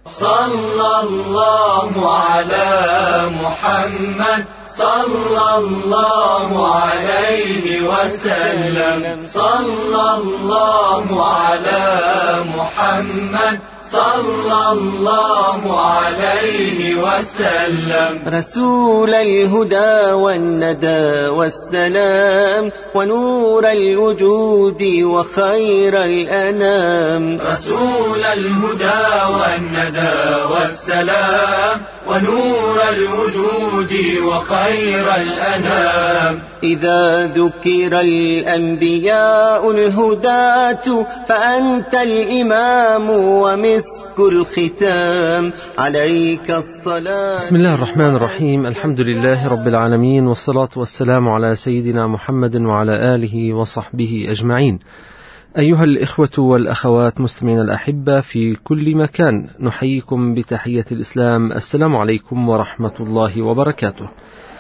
صلى الله على محمد صلى الله عليه وسلم صلى الله على محمد صلى الله عليه وسلم رسول الهدى والندى والسلام ونور الوجود وخير الأنام رسول الهدى والندى والسلام ونور الوجود وخير الأنام إذا ذكر الأنبياء الهداة فأنت الإمام ومسك الختام عليك الصلاة. بسم الله الرحمن الرحيم. الحمد لله رب العالمين، والصلاة والسلام على سيدنا محمد وعلى آله وصحبه أجمعين. أيها الإخوة والأخوات مستمعين الأحبة في كل مكان، نحييكم بتحية الإسلام. السلام عليكم ورحمة الله وبركاته.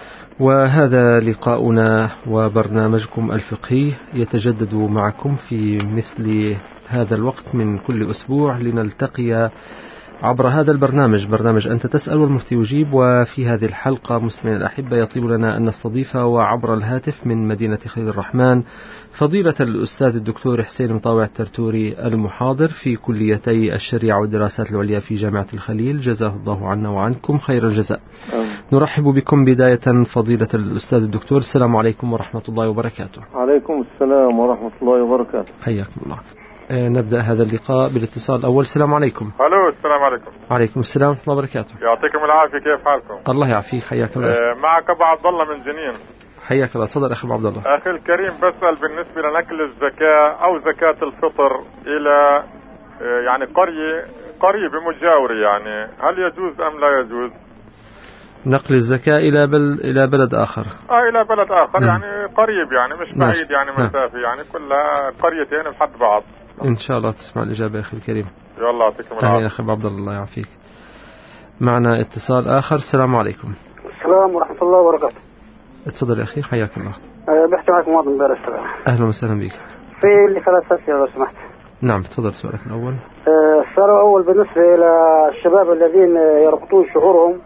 وهذا لقاؤنا وبرنامجكم الفقهي يتجدد معكم في مثل هذا الوقت من كل أسبوع لنلتقي عبر هذا البرنامج، برنامج أنت تسأل والمفتي يجيب. وفي هذه الحلقة مستمعين الأحبة يطيب لنا أن نستضيف وعبر الهاتف من مدينة خليل الرحمن فضيلة الأستاذ الدكتور حسين مطاوع الترتوري المحاضر في كليتي الشريعة والدراسات العليا في جامعة الخليل، جزاه الله عنا وعنكم خير الجزاء. نرحب بكم بداية فضيلة الأستاذ الدكتور. السلام عليكم ورحمة الله وبركاته. عليكم السلام ورحمة الله وبركاته. حياكم الله. نبدأ هذا اللقاء بالاتصال الأول. السلام عليكم. الو، السلام عليكم. وعليكم السلام ورحمة الله وبركاته. يعطيكم العافية، كيف حالكم؟ الله يعافيك، حياك الله. معك أبو عبد الله من جنين. حياك الله، تفضل أخي أبو عبد الله. أخي الكريم، بسأل بالنسبة لنقل الزكاة أو زكاة الفطر إلى يعني قرية مجاورة، يعني هل يجوز أم لا يجوز؟ نقل الزكاة إلى بلد آخر. إلى بلد آخر. يعني قريب، يعني مش بعيد، يعني مسافة، يعني كلها قريتين بحد بعض. إن شاء الله تسمع الإجابة يا أخي الكريم. يلا يعطيكم العافية. يا أخي عبد الله يعافيك. معنا اتصال آخر. السلام عليكم. السلام ورحمة الله وبركاته. اتفضل يا أخي، حياك الله. بحكي معك مواطن بار السلام. أهلا وسهلا بك. في اللي 3 أسئلة لو سمحت. نعم تفضل. سؤالك الأول. السؤال الأول بالنسبة إلى الشباب الذين يربطون شعورهم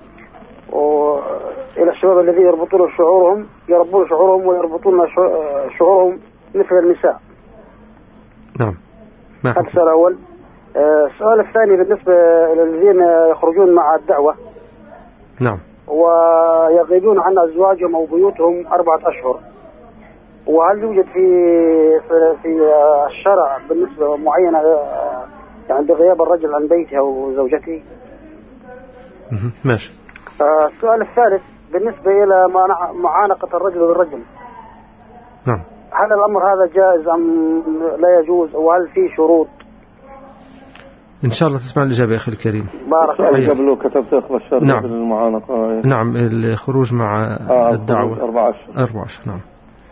وإلى الشباب الذين يربطون شعورهم ويربطون شعورهم مثل النساء. نعم. هذا السؤال الأول. السؤال الثاني بالنسبة للذين يخرجون مع الدعوة. نعم. ويغيبون عن أزواجهم أو بيوتهم 4 أشهر، وهل يوجد في الشرع بالنسبة معينة يعني بغياب الرجل عن بيته أو زوجته؟ ماشي. السؤال الثالث بالنسبة إلى معانقة الرجل بالرجل. نعم. هل الأمر هذا جائز أم لا يجوز، وهل فيه شروط؟ إن شاء الله تسمع الإجابة يا أخي الكريم. بارك الله. قبل كتبت أخذ الشرط. نعم. المعانقة. نعم، الخروج مع الدعوة 4 أشهر. 4 أشهر. نعم.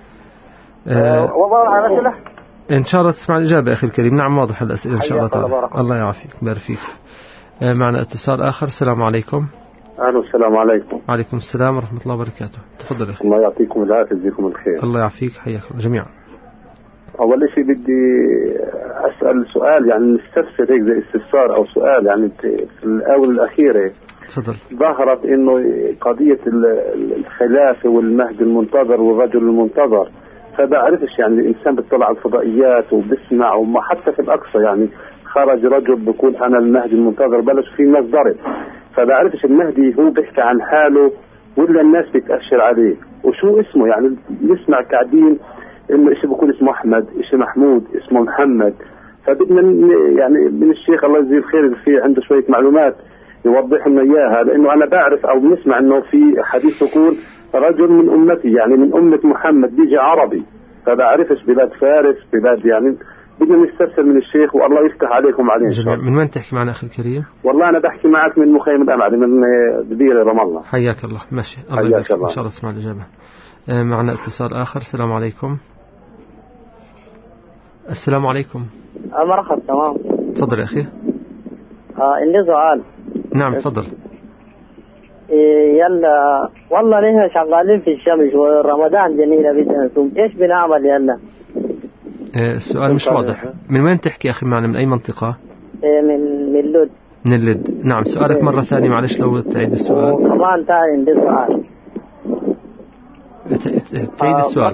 وضع على الأسئلة. إن شاء الله تسمع الإجابة يا أخي الكريم. نعم واضح الأسئلة إن شاء الله تعالى. الله يعافيك، بارك فيك. معنا اتصال آخر. السلام عليكم. السلام عليكم. وعليكم السلام ورحمة الله وبركاته. تفضل يا أخي. الله يعطيكم العافية، يجزيكم الخير. الله يعافيك، حياكم جميعا. أول شيء بدي أسأل سؤال، يعني نستفسر هيك زي استفسار أو سؤال، يعني في الآونة الأخيرة تفضل. ظهرت إنه قضية الخلافة والمهد المنتظر والرجل المنتظر، فبعرفش يعني الإنسان بيطلع على الفضائيات وبسمع، وما حتى في الأقصى يعني خرج رجل بيقول أنا المهدي المنتظر، بلش في ناس ضرب، فبعرفش المهدي هو بيحكي عن حاله ولا الناس بتأشر عليه وشو اسمه. يعني نسمع قاعدين إنه إشي بيكون اسمه أحمد، إشي محمود، اسمه محمد. فبدنا يعني من الشيخ الله يجزيه الخير في عنده شوية معلومات يوضح لنا إياها، لأنه أنا بعرف أو بنسمع إنه في حديث يقول رجل من أمتي، يعني من أمة محمد، بيجي عربي، فبعرفش بلاد فارس بلاد، يعني بدنا نستفسر من الشيخ والله يفتح عليكم عليه إن شاء الله. من وين تحكي معنا أخي الكريم؟ والله أنا بحكي معك من مخيم الأمعري من دبيرة رام الله. حياك الله. ماشي، الله يبارك. إن شاء الله تسمع الإجابة. معنا اتصال آخر. السلام عليكم. السلام عليكم. مرحبا. تمام. تفضل يا أخي. عندي سؤال. نعم تفضل. يلا والله نحن شغالين في الشمس ورمضان جميلة بدنا نصوم، ايش بنعمل يلا؟ السؤال مش واضح. من وين تحكي يا أخي معنا؟ من أي منطقة؟ من لود. من اللد. نعم، سؤالك مرة ثانية معلش لو تعيد السؤال. وكمان تاني عندي سؤال. تعيد السؤال.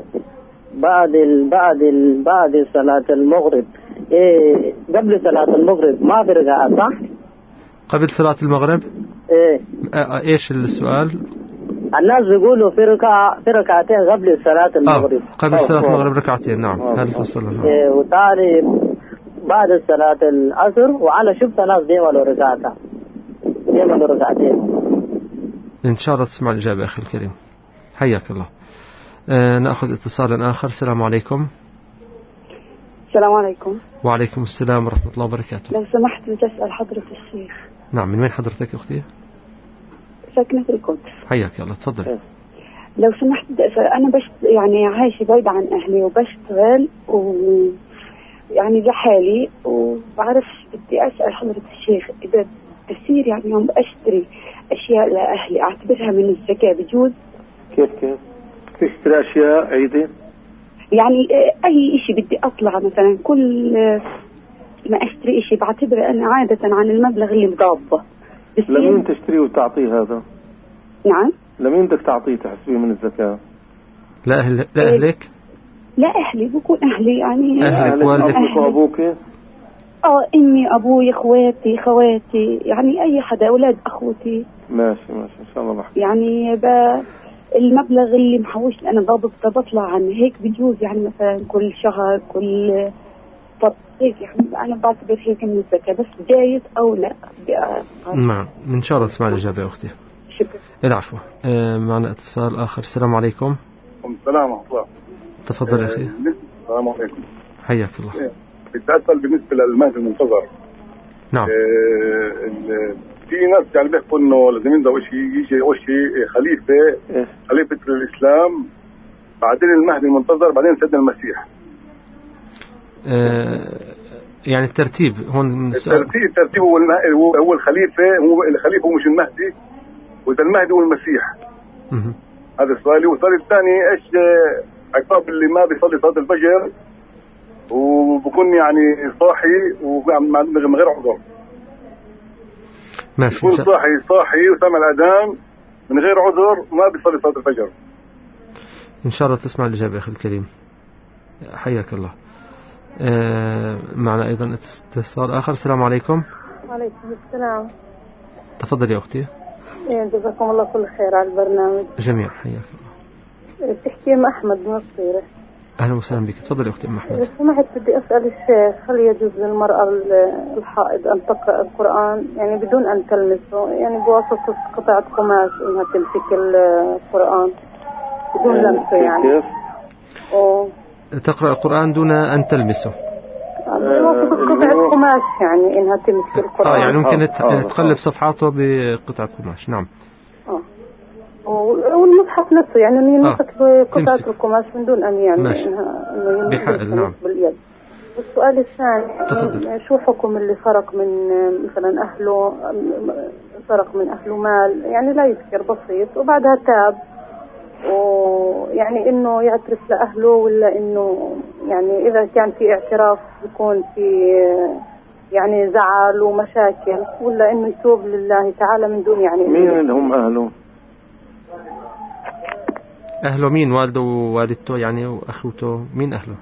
بعد صلاة المغرب، قبل صلاة المغرب ما في ركعات صح؟ قبل صلاة المغرب؟ ايش السؤال؟ الناس بيقولوا في ركعتين قبل صلاة المغرب. قبل صلاة المغرب ركعتين. نعم، هل توصلنا؟ وتاني بعد صلاة العصر، وأنا شفت ناس بيعملوا ركعتين. إن شاء الله تسمع الإجابة أخي الكريم، حياك الله. نأخذ اتصالا آخر. السلام عليكم. السلام عليكم. وعليكم السلام ورحمة الله وبركاته. لو سمحت بدي أسأل حضرة الشيخ. نعم، من وين حضرتك أختي؟ ساكنة في القدس. حياك الله، تفضل. لو سمحت بدي أسأل، أنا يعني عايشة بعيد عن أهلي وبشتغل يعني لحالي، وبعرفش بدي أسأل حضرة الشيخ إذا بصير يعني يوم أشتري أشياء لأهلي أعتبرها من الزكاة بجوز؟ كيف تشتري أشياء عيدة؟ يعني أي إشي بدي أطلع مثلا كل ما أشتري إشي بعتبر أنا عادة عن المبلغ اللي مضابه. لمين تشتري وتعطيه هذا؟ نعم. لمين بدك تعطيه تحسبيه من الزكاة؟ لأهلك؟ لا أهلي، بكون أهلي يعني أهلك، والدك وأبوك؟ إمي، أبوي، إخواتي، خواتي، يعني أي حدا، أولاد أخوتي. ماشي إن شاء الله بحكي. يعني المبلغ اللي محوش أنا بطلع عنه هيك بجوز، يعني مثلا كل شهر كل هيك، يعني أنا بعتبر هيك من الزكاة، بس جايز أو لا. نعم، إن شاء الله تسمع الإجابة يا أختي. شكرا. العفو. معنا اتصال آخر. السلام عليكم. السلام ورحمة الله. تفضل أخي. السلام عليكم. حياك الله. بدي أسأل بالنسبة للمهدي المنتظر. نعم. في ناس يعني بيحكوا إنه لازم ينزل يجي خليفة الإسلام، بعدين المهدي المنتظر، بعدين سيدنا المسيح. يعني الترتيب هون الترتيب هو الخليفة، هو الخليفة مش المهدي، وإذا المهدي هو المسيح. هذا السؤال. والسؤال الثاني إيش عقاب اللي ما بيصلي صلاة الفجر وبكون يعني صاحي ومن غير عذر؟ ماشي. يكون صاحي وسمع الأذان من غير عذر ما بيصلي صلاة الفجر. إن شاء الله تسمع الإجابة أخي الكريم، حياك الله. معنا أيضا اتصال آخر. السلام عليكم. وعليكم السلام. تفضل يا أختي. جزاكم الله كل خير على البرنامج. جميعا، حياك الله. تحكي مع أحمد من الصيرة. أهلا وسهلا بك. تفضل يا أختي أم أحمد. سمعت بدي أسأل الشيخ، هل يجوز للمرأة الحائض أن تقرأ القرآن يعني بدون أن تلمسه، يعني بواسطة قطعة قماش إنها تمسك القرآن بدون لمسه يعني؟ تقرأ القرآن دون أن تلمسه. بواسطة قطعة قماش يعني إنها تمسك القرآن. يعني ممكن تقلب صفحاته بقطعة قماش. نعم. والمصحف نفسه يعني يمسك بقطعة القماش من دون أن يعني إنه بحائل. نعم. باليد. والسؤال الثاني، شو حكم اللي سرق من مثلا أهله، سرق من أهله مال يعني لا يذكر بسيط وبعدها تاب، ويعني إنه يعترف لأهله، ولا إنه يعني إذا كان في اعتراف يكون في يعني زعل ومشاكل، ولا إنه يتوب لله تعالى من دون يعني؟ مين هم أهله؟ أهله مين؟ والده ووالدته يعني وأخوته؟ مين أهله؟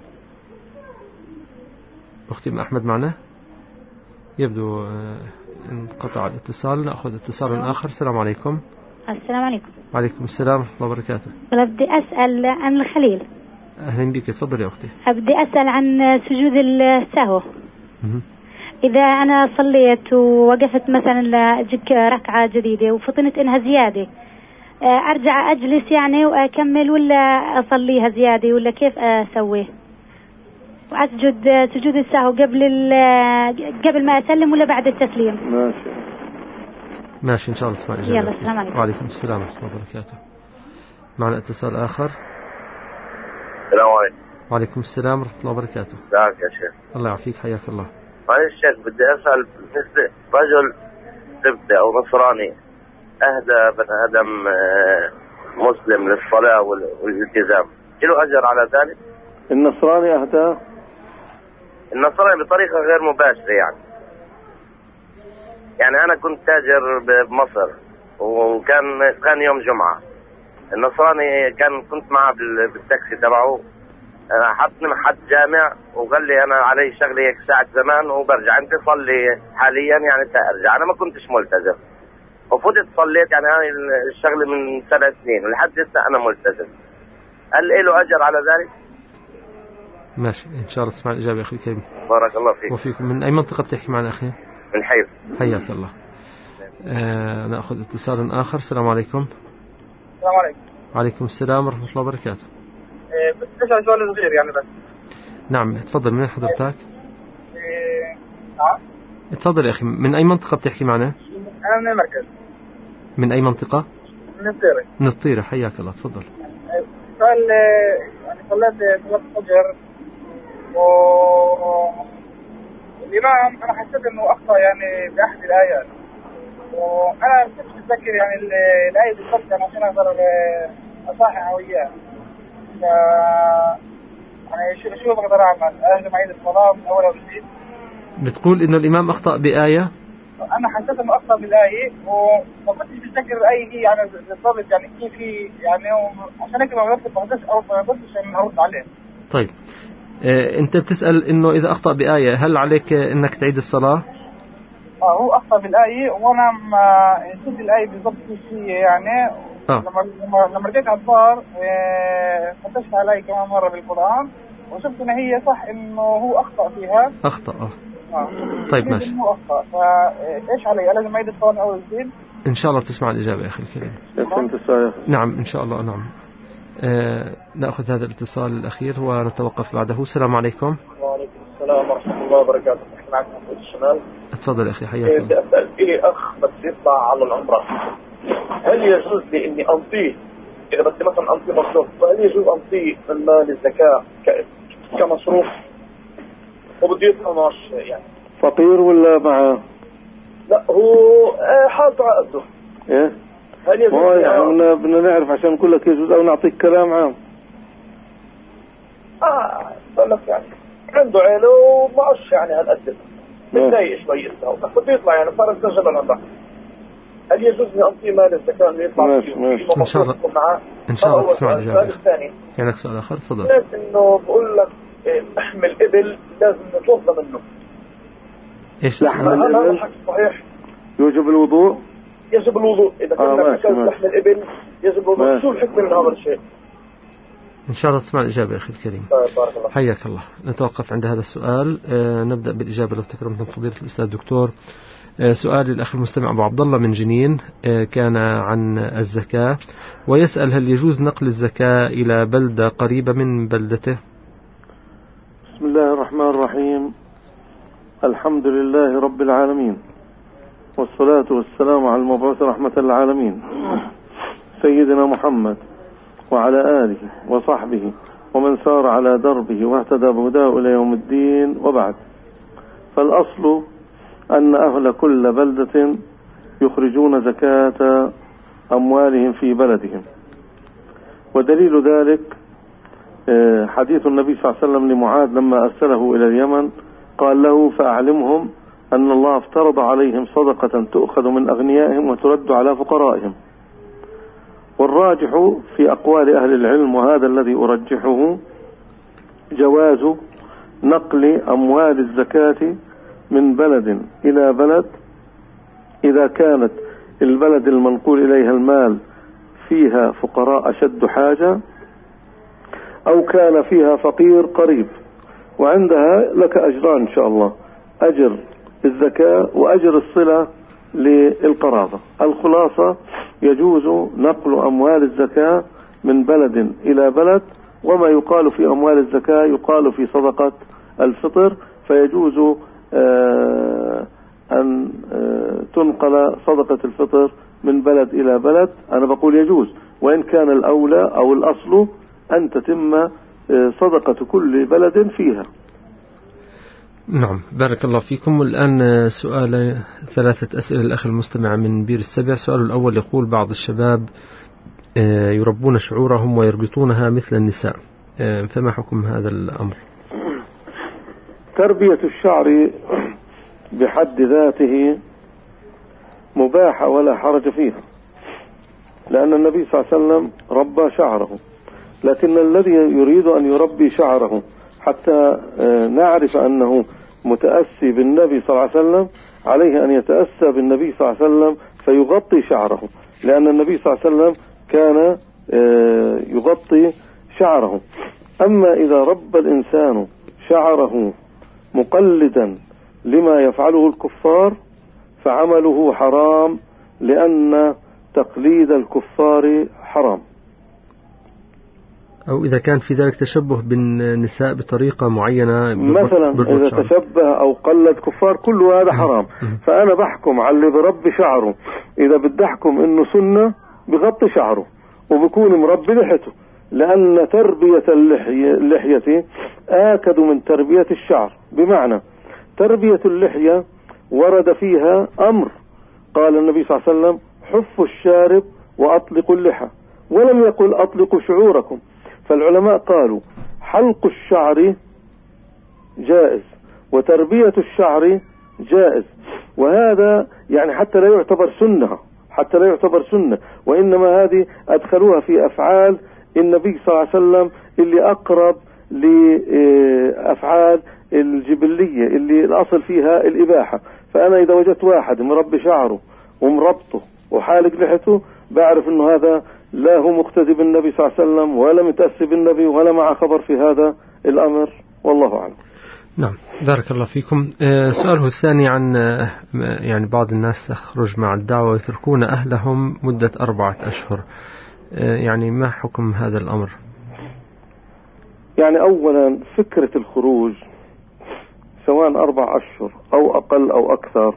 أختي أم أحمد معنا؟ يبدو انقطع الاتصال. نأخذ اتصال آخر. السلام عليكم. السلام عليكم. وعليكم السلام ورحمة الله وبركاته. بدي أسأل عن الخليل. أهلا بك. تفضل يا أختي. بدي أسأل عن سجود السهو. إذا أنا صليت ووقفت مثلا لأجيك ركعة جديدة وفطنت إنها زيادة، أرجع أجلس يعني وأكمل، ولا أصليها زيادة، ولا كيف أسويه؟ وأسجد سجود السهو قبل ما أسلم ولا بعد التسليم؟ ماشي إن شاء الله تسمع الإجابة. يلا، السلام عليكم. وعليكم السلام ورحمة الله وبركاته. معنا اتصال آخر. السلام عليكم. وعليكم السلام ورحمة الله وبركاته. ازيك يا شيخ؟ الله يعافيك، حياك الله. معلش شيخ، بدي أسأل بالنسبة رجل سبتة أو نصراني أهدى بني آدم مسلم للصلاة والالتزام، له أجر على ذلك؟ النصراني أهدى؟ النصراني بطريقة غير مباشرة يعني. يعني أنا كنت تاجر بمصر، وكان يوم جمعة. النصراني كنت معه بالتاكسي تبعه، حطني محد جامع وقال لي أنا علي شغلي هيك ساعة زمان وبرجع، أنت صلي حاليا يعني ترجع. أنا ما كنتش ملتزم، وفضلت صليت يعني هاي الشغلة من 7 سنين ولحد لسه أنا ملتزم. هل له أجر على ذلك؟ ماشي، إن شاء الله تسمع الإجابة يا أخي الكريم. بارك الله فيك. وفيكم. من أي منطقة بتحكي معنا أخي؟ من حيث. حياك الله. نأخذ اتصال آخر. السلام عليكم. السلام عليكم. وعليكم السلام ورحمة الله وبركاته. بس أسأل سؤال صغير يعني بس. نعم تفضل. من حضرتك؟ نعم. تفضل يا أخي. من أي منطقة بتحكي معنا؟ أنا من المركز. من أي منطقة؟ من الطيرة. من الطيرة. حياك الله. تفضل. سؤال يعني صليت صلاة الفجر والإمام أنا حسيت إنه أخطأ يعني بأحد الآيات، وأنا كنت متذكر يعني الآية بالضبط يعني عشان أقدر أصحح وياه. يعني شو بقدر أعمل؟ أهزم عيد الصلاة من أول وجديد؟ بتقول إنه الإمام أخطأ بآية؟ أنا حسيت إنه أخطأ بالآية وما كنتش متذكر الآية هي يعني بالضبط يعني كيف هي يعني، عشان هيك ما قدرتش يعني أرد عليه. طيب أنت بتسأل إنه إذا أخطأ بآية هل عليك إنك تعيد الصلاة؟ هو أخطأ بالآية وأنا ما نسيت الآية بالضبط كيف هي يعني. لما رجعت على الدار فتشت علي كمان مرة بالقرآن وشفت إن هي صح إنه هو أخطأ فيها. أخطأ. طيب ماشي. هو أخطأ، فإيش علي؟ لازم أعيد الصلاة أول جديد؟ إن شاء الله تسمع الإجابة يا أخي الكريم. نعم إن شاء الله. نعم. نأخذ هذا الاتصال الأخير ونتوقف بعده. السلام عليكم. وعليكم السلام ورحمة الله وبركاته. نحن معكم محمود الشمال. تفضل أخي. حياك الله. بدي أسأل إلي أخ بس يطلع على العمرة، هل يجوز لي إني أنطيه إذا بدي مثلا أنطيه مصروف، فهل يجوز أنطيه من مال الزكاة كمصروف وبده يدفع معش يعني؟ فقير ولا معه؟ لا هو حالته على قده. إيه؟ هل يجوز؟ يعني بدنا نعرف عشان نقول لك يجوز أو نعطيك كلام عام. بقول لك يعني عنده عيله ومعش يعني هالقد متضايق شوي اسمه بس بده يطلع يعني صار الجبل عنده. هل يجوز لي أنطيه مال الزكاة اللي يطلع ماشي. إن شاء الله. إن شاء الله تسمع الإجابة. الثاني يعني سؤال آخر. تفضل. إنه بقول لك لحم الإبل لازم نتوضأ منه. إيش لحم الإبل؟ صحيح. يوجب الوضوء؟ يجب الوضوء إذا كنا أكلت لحم الإبل يجب الوضوء. شو الحكمة من هذا الشيء؟ إن شاء الله تسمع الإجابة يا أخي الكريم. بارك الله. حياك الله. نتوقف عند هذا السؤال. نبدأ بالإجابة لو تكرمتم فضيلة الأستاذ الدكتور. سؤال الأخ المستمع أبو عبد الله من جنين كان عن الزكاة، ويسأل هل يجوز نقل الزكاة إلى بلدة قريبة من بلدته؟ بسم الله الرحمن الرحيم. الحمد لله رب العالمين، والصلاة والسلام على المبعوث رحمة للعالمين سيدنا محمد وعلى آله وصحبه ومن سار على دربه واهتدى بهداه إلى يوم الدين، وبعد. فالأصل أن أهل كل بلدة يخرجون زكاة أموالهم في بلدهم، ودليل ذلك حديث النبي صلى الله عليه وسلم لمعاذ لما أرسله إلى اليمن قال له فأعلمهم أن الله افترض عليهم صدقة تؤخذ من أغنيائهم وترد على فقرائهم. والراجح في أقوال أهل العلم، وهذا الذي أرجحه، جواز نقل أموال الزكاة من بلد إلى بلد إذا كانت البلد المنقول إليها المال فيها فقراء أشد حاجة أو كان فيها فقير قريب، وعندها لك أجران إن شاء الله، أجر الزكاة وأجر الصلة للقرابة. الخلاصة يجوز نقل أموال الزكاة من بلد إلى بلد، وما يقال في أموال الزكاة يقال في صدقة الفطر، فيجوز أن تنقل صدقة الفطر من بلد إلى بلد. أنا بقول يجوز، وإن كان الأولى أو الأصل أن تتم صدقة كل بلد فيها. نعم بارك الله فيكم. والآن سؤال 3 أسئلة الأخ المستمع من بير السبع. السؤال الأول يقول بعض الشباب يربون شعورهم ويربطونها مثل النساء، فما حكم هذا الأمر؟ تربية الشعر بحد ذاته مباحة ولا حرج فيها، لأن النبي صلى الله عليه وسلم ربى شعره، لكن الذي يريد أن يربي شعره حتى نعرف أنه متأسي بالنبي صلى الله عليه وسلم عليه أن يتأسى بالنبي صلى الله عليه وسلم فيغطي شعره، لأن النبي صلى الله عليه وسلم كان يغطي شعره. أما إذا ربى الإنسان شعره مقلدا لما يفعله الكفار فعمله حرام، لأن تقليد الكفار حرام. أو إذا كان في ذلك تشبه بالنساء بطريقة معينة، مثلا إذا تشبه أو قلد كفار، كل هذا حرام. فأنا بحكم على اللي بربي شعره، إذا بدي أحكم إنه سنة بغطي شعره وبكون مربي لحيته، لأن تربية اللحية آكد من تربية الشعر. بمعنى تربية اللحية ورد فيها أمر، قال النبي صلى الله عليه وسلم: حفوا الشارب وأطلقوا اللحى، ولم يقل أطلقوا شعوركم. فالعلماء قالوا حلق الشعر جائز وتربية الشعر جائز، وهذا يعني حتى لا يعتبر سنة، وإنما هذه أدخلوها في أفعال النبي صلى الله عليه وسلم اللي أقرب لأفعال الجبلية اللي الأصل فيها الإباحة. فأنا إذا وجدت واحد مربي شعره ومربطه وحالق لحيته بعرف أنه هذا لا هو مقتدي بالنبي صلى الله عليه وسلم ولا متأسي بالنبي ولا مع خبر في هذا الأمر، والله أعلم. نعم، بارك الله فيكم. سؤاله الثاني عن يعني بعض الناس تخرج مع الدعوة ويتركون أهلهم مدة 4 أشهر، يعني ما حكم هذا الأمر؟ يعني أولا فكرة الخروج سواء 4 أشهر أو أقل أو أكثر،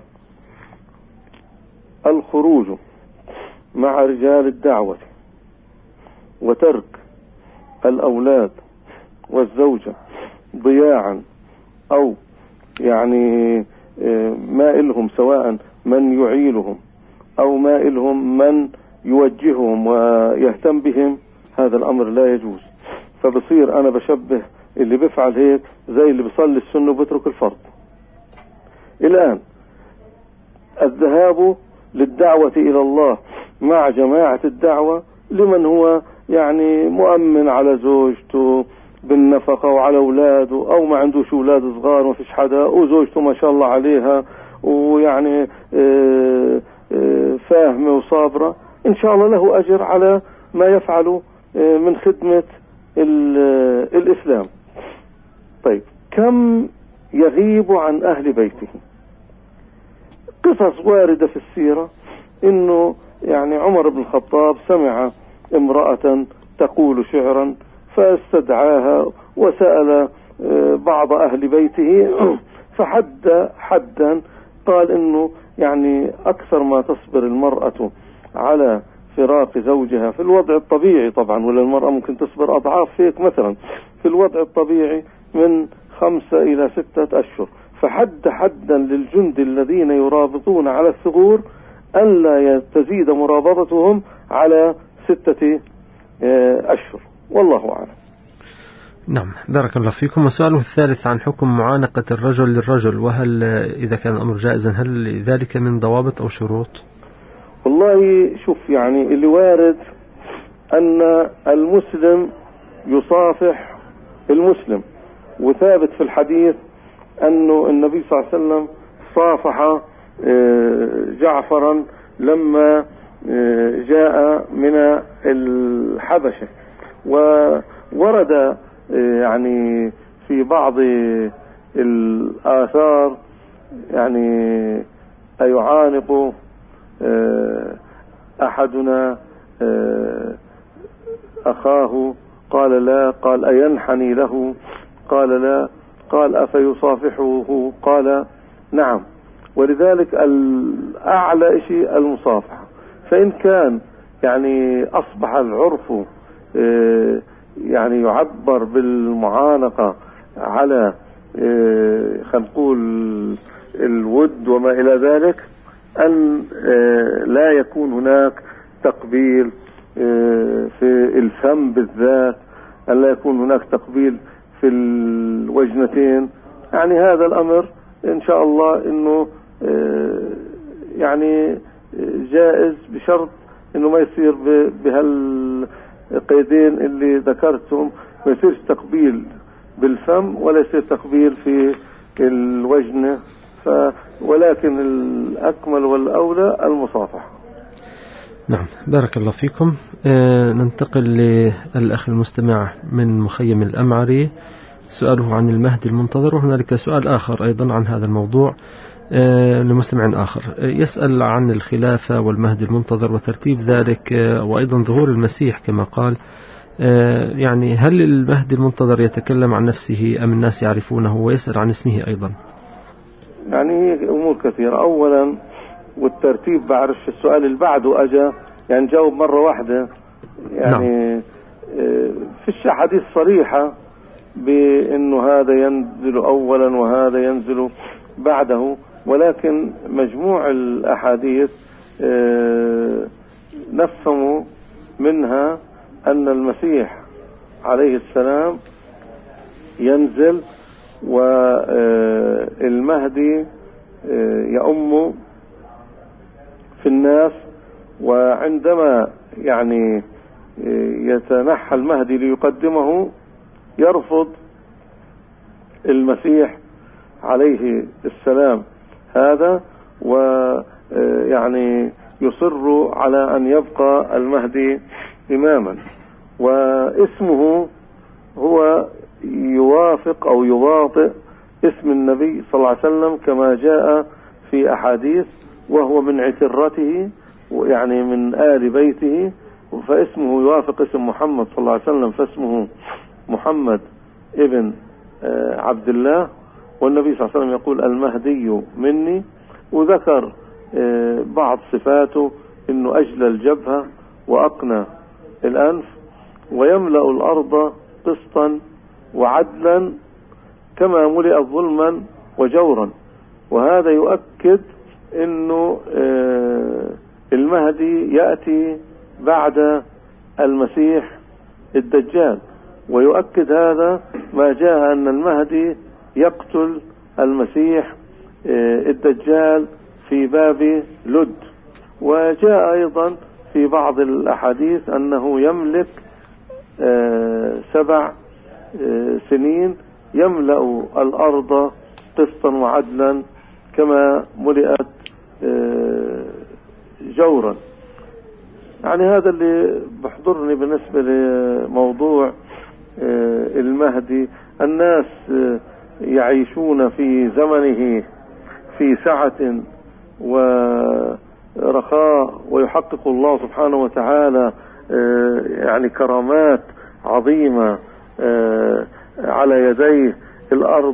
الخروج مع رجال الدعوة وترك الأولاد والزوجة ضياعا، أو يعني ما إلهم سواء من يعيلهم أو ما إلهم من يوجههم ويهتم بهم، هذا الأمر لا يجوز. فبصير أنا بشبه اللي بفعل هيك زي اللي بيصلي السنة وبترك الفرض. الآن الذهاب للدعوة إلى الله مع جماعة الدعوة لمن هو يعني مؤمن على زوجته بالنفقة وعلى أولاده، أو ما عندوش أولاد صغار ما فيش حدا وزوجته ما شاء الله عليها ويعني فاهمة وصابرة، إن شاء الله له أجر على ما يفعله من خدمة الإسلام. طيب كم يغيب عن أهل بيته؟ قصص واردة في السيرة إنه يعني عمر بن الخطاب سمع امرأة تقول شعرا فاستدعاها وسأل بعض أهل بيته فحد حدا قال إنه يعني أكثر ما تصبر المرأة على فراق زوجها في الوضع الطبيعي طبعا، ولا المرأة ممكن تصبر أضعاف هيك، مثلا في الوضع الطبيعي من 5 إلى 6 أشهر. فحد حدا للجند الذين يرابطون على الثغور ألا تزيد مرابطتهم على 6 أشهر، والله أعلم. نعم، بارك الله فيكم. وسؤاله الثالث عن حكم معانقة الرجل للرجل، وهل إذا كان الأمر جائزا هل ذلك من ضوابط أو شروط؟ والله شوف، يعني اللي وارد أن المسلم يصافح المسلم، وثابت في الحديث أنه النبي صلى الله عليه وسلم صافح جعفرا لما جاء من الحبشة. وورد يعني في بعض الآثار يعني أيعانق أحدنا أخاه؟ قال لا. قال أينحني له؟ قال لا. قال أفيصافحه؟ قال نعم. ولذلك الأعلى شيء المصافحة. فإن كان يعني أصبح العرف يعني يعبر بالمعانقة على خلينا نقول الود وما إلى ذلك، أن لا يكون هناك تقبيل في الفم بالذات، أن لا يكون هناك تقبيل في الوجنتين. يعني هذا الأمر إن شاء الله إنه يعني جائز بشرط انه ما يصير بهالقيدين اللي ذكرتهم، ما يصيرش تقبيل بالفم ولا يصير تقبيل في الوجنة، ولكن الأكمل والأولى المصافحة. نعم، بارك الله فيكم. ننتقل للأخ المستمع من مخيم الأمعري، سؤاله عن المهدي المنتظر، وهنالك سؤال آخر أيضا عن هذا الموضوع لمستمع آخر يسأل عن الخلافة والمهدي المنتظر وترتيب ذلك، وأيضا ظهور المسيح كما قال. يعني هل المهدي المنتظر يتكلم عن نفسه أم الناس يعرفونه؟ ويسأل عن اسمه أيضا. يعني أمور كثيرة. أولا والترتيب بعرف السؤال اللي بعده أجا يعني جاوب مرة واحدة، يعني فيش حديث صريحة بأنه هذا ينزل أولا وهذا ينزل بعده، ولكن مجموع الأحاديث نفهم منها أن المسيح عليه السلام ينزل والمهدي يؤم في الناس، وعندما يعني يتنحى المهدي ليقدمه يرفض المسيح عليه السلام هذا، ويعني يصر على أن يبقى المهدي إماما، واسمه هو يوافق أو يواطئ اسم النبي صلى الله عليه وسلم كما جاء في أحاديث، وهو من عترته يعني من آل بيته، فاسمه يوافق اسم محمد صلى الله عليه وسلم، فاسمه محمد ابن عبد الله، والنبي صلى الله عليه وسلم يقول المهدي مني، وذكر بعض صفاته انه اجلى الجبهة واقنى الانف ويملأ الارض قسطا وعدلا كما ملئت ظلما وجورا. وهذا يؤكد انه المهدي يأتي بعد المسيح الدجال، ويؤكد هذا ما جاء أن المهدي يقتل المسيح الدجال في باب لد، وجاء أيضا في بعض الأحاديث أنه يملك 7 سنين يملأ الأرض قسطا وعدلا كما ملئت جورا. يعني هذا اللي بحضرني بالنسبة لموضوع المهدي. الناس يعيشون في زمنه في سعة ورخاء، ويحقق الله سبحانه وتعالى يعني كرامات عظيمة على يديه، الأرض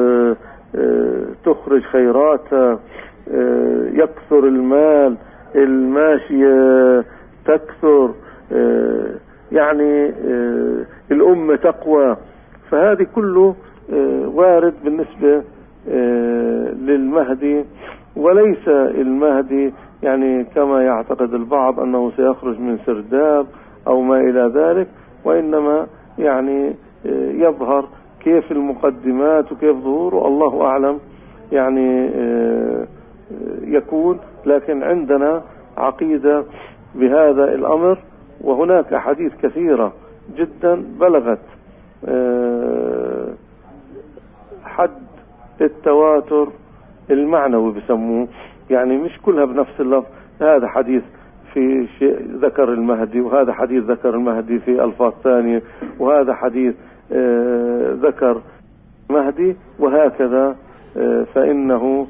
تخرج خيراتها، يكثر المال، الماشية تكثر، يعني الأمة تقوى، فهذه كله وارد بالنسبة للمهدي. وليس المهدي يعني كما يعتقد البعض أنه سيخرج من سرداب أو ما إلى ذلك، وإنما يعني يظهر كيف المقدمات وكيف ظهوره الله أعلم يعني يكون. لكن عندنا عقيدة بهذا الأمر، وهناك أحاديث كثيرة جدا بلغت حد التواتر المعنوي بسموه، يعني مش كلها بنفس اللفظ، هذا حديث في شيء ذكر المهدي، وهذا حديث ذكر المهدي في ألفاظ ثانية، وهذا حديث ذكر مهدي، وهكذا. فإنه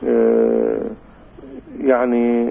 يعني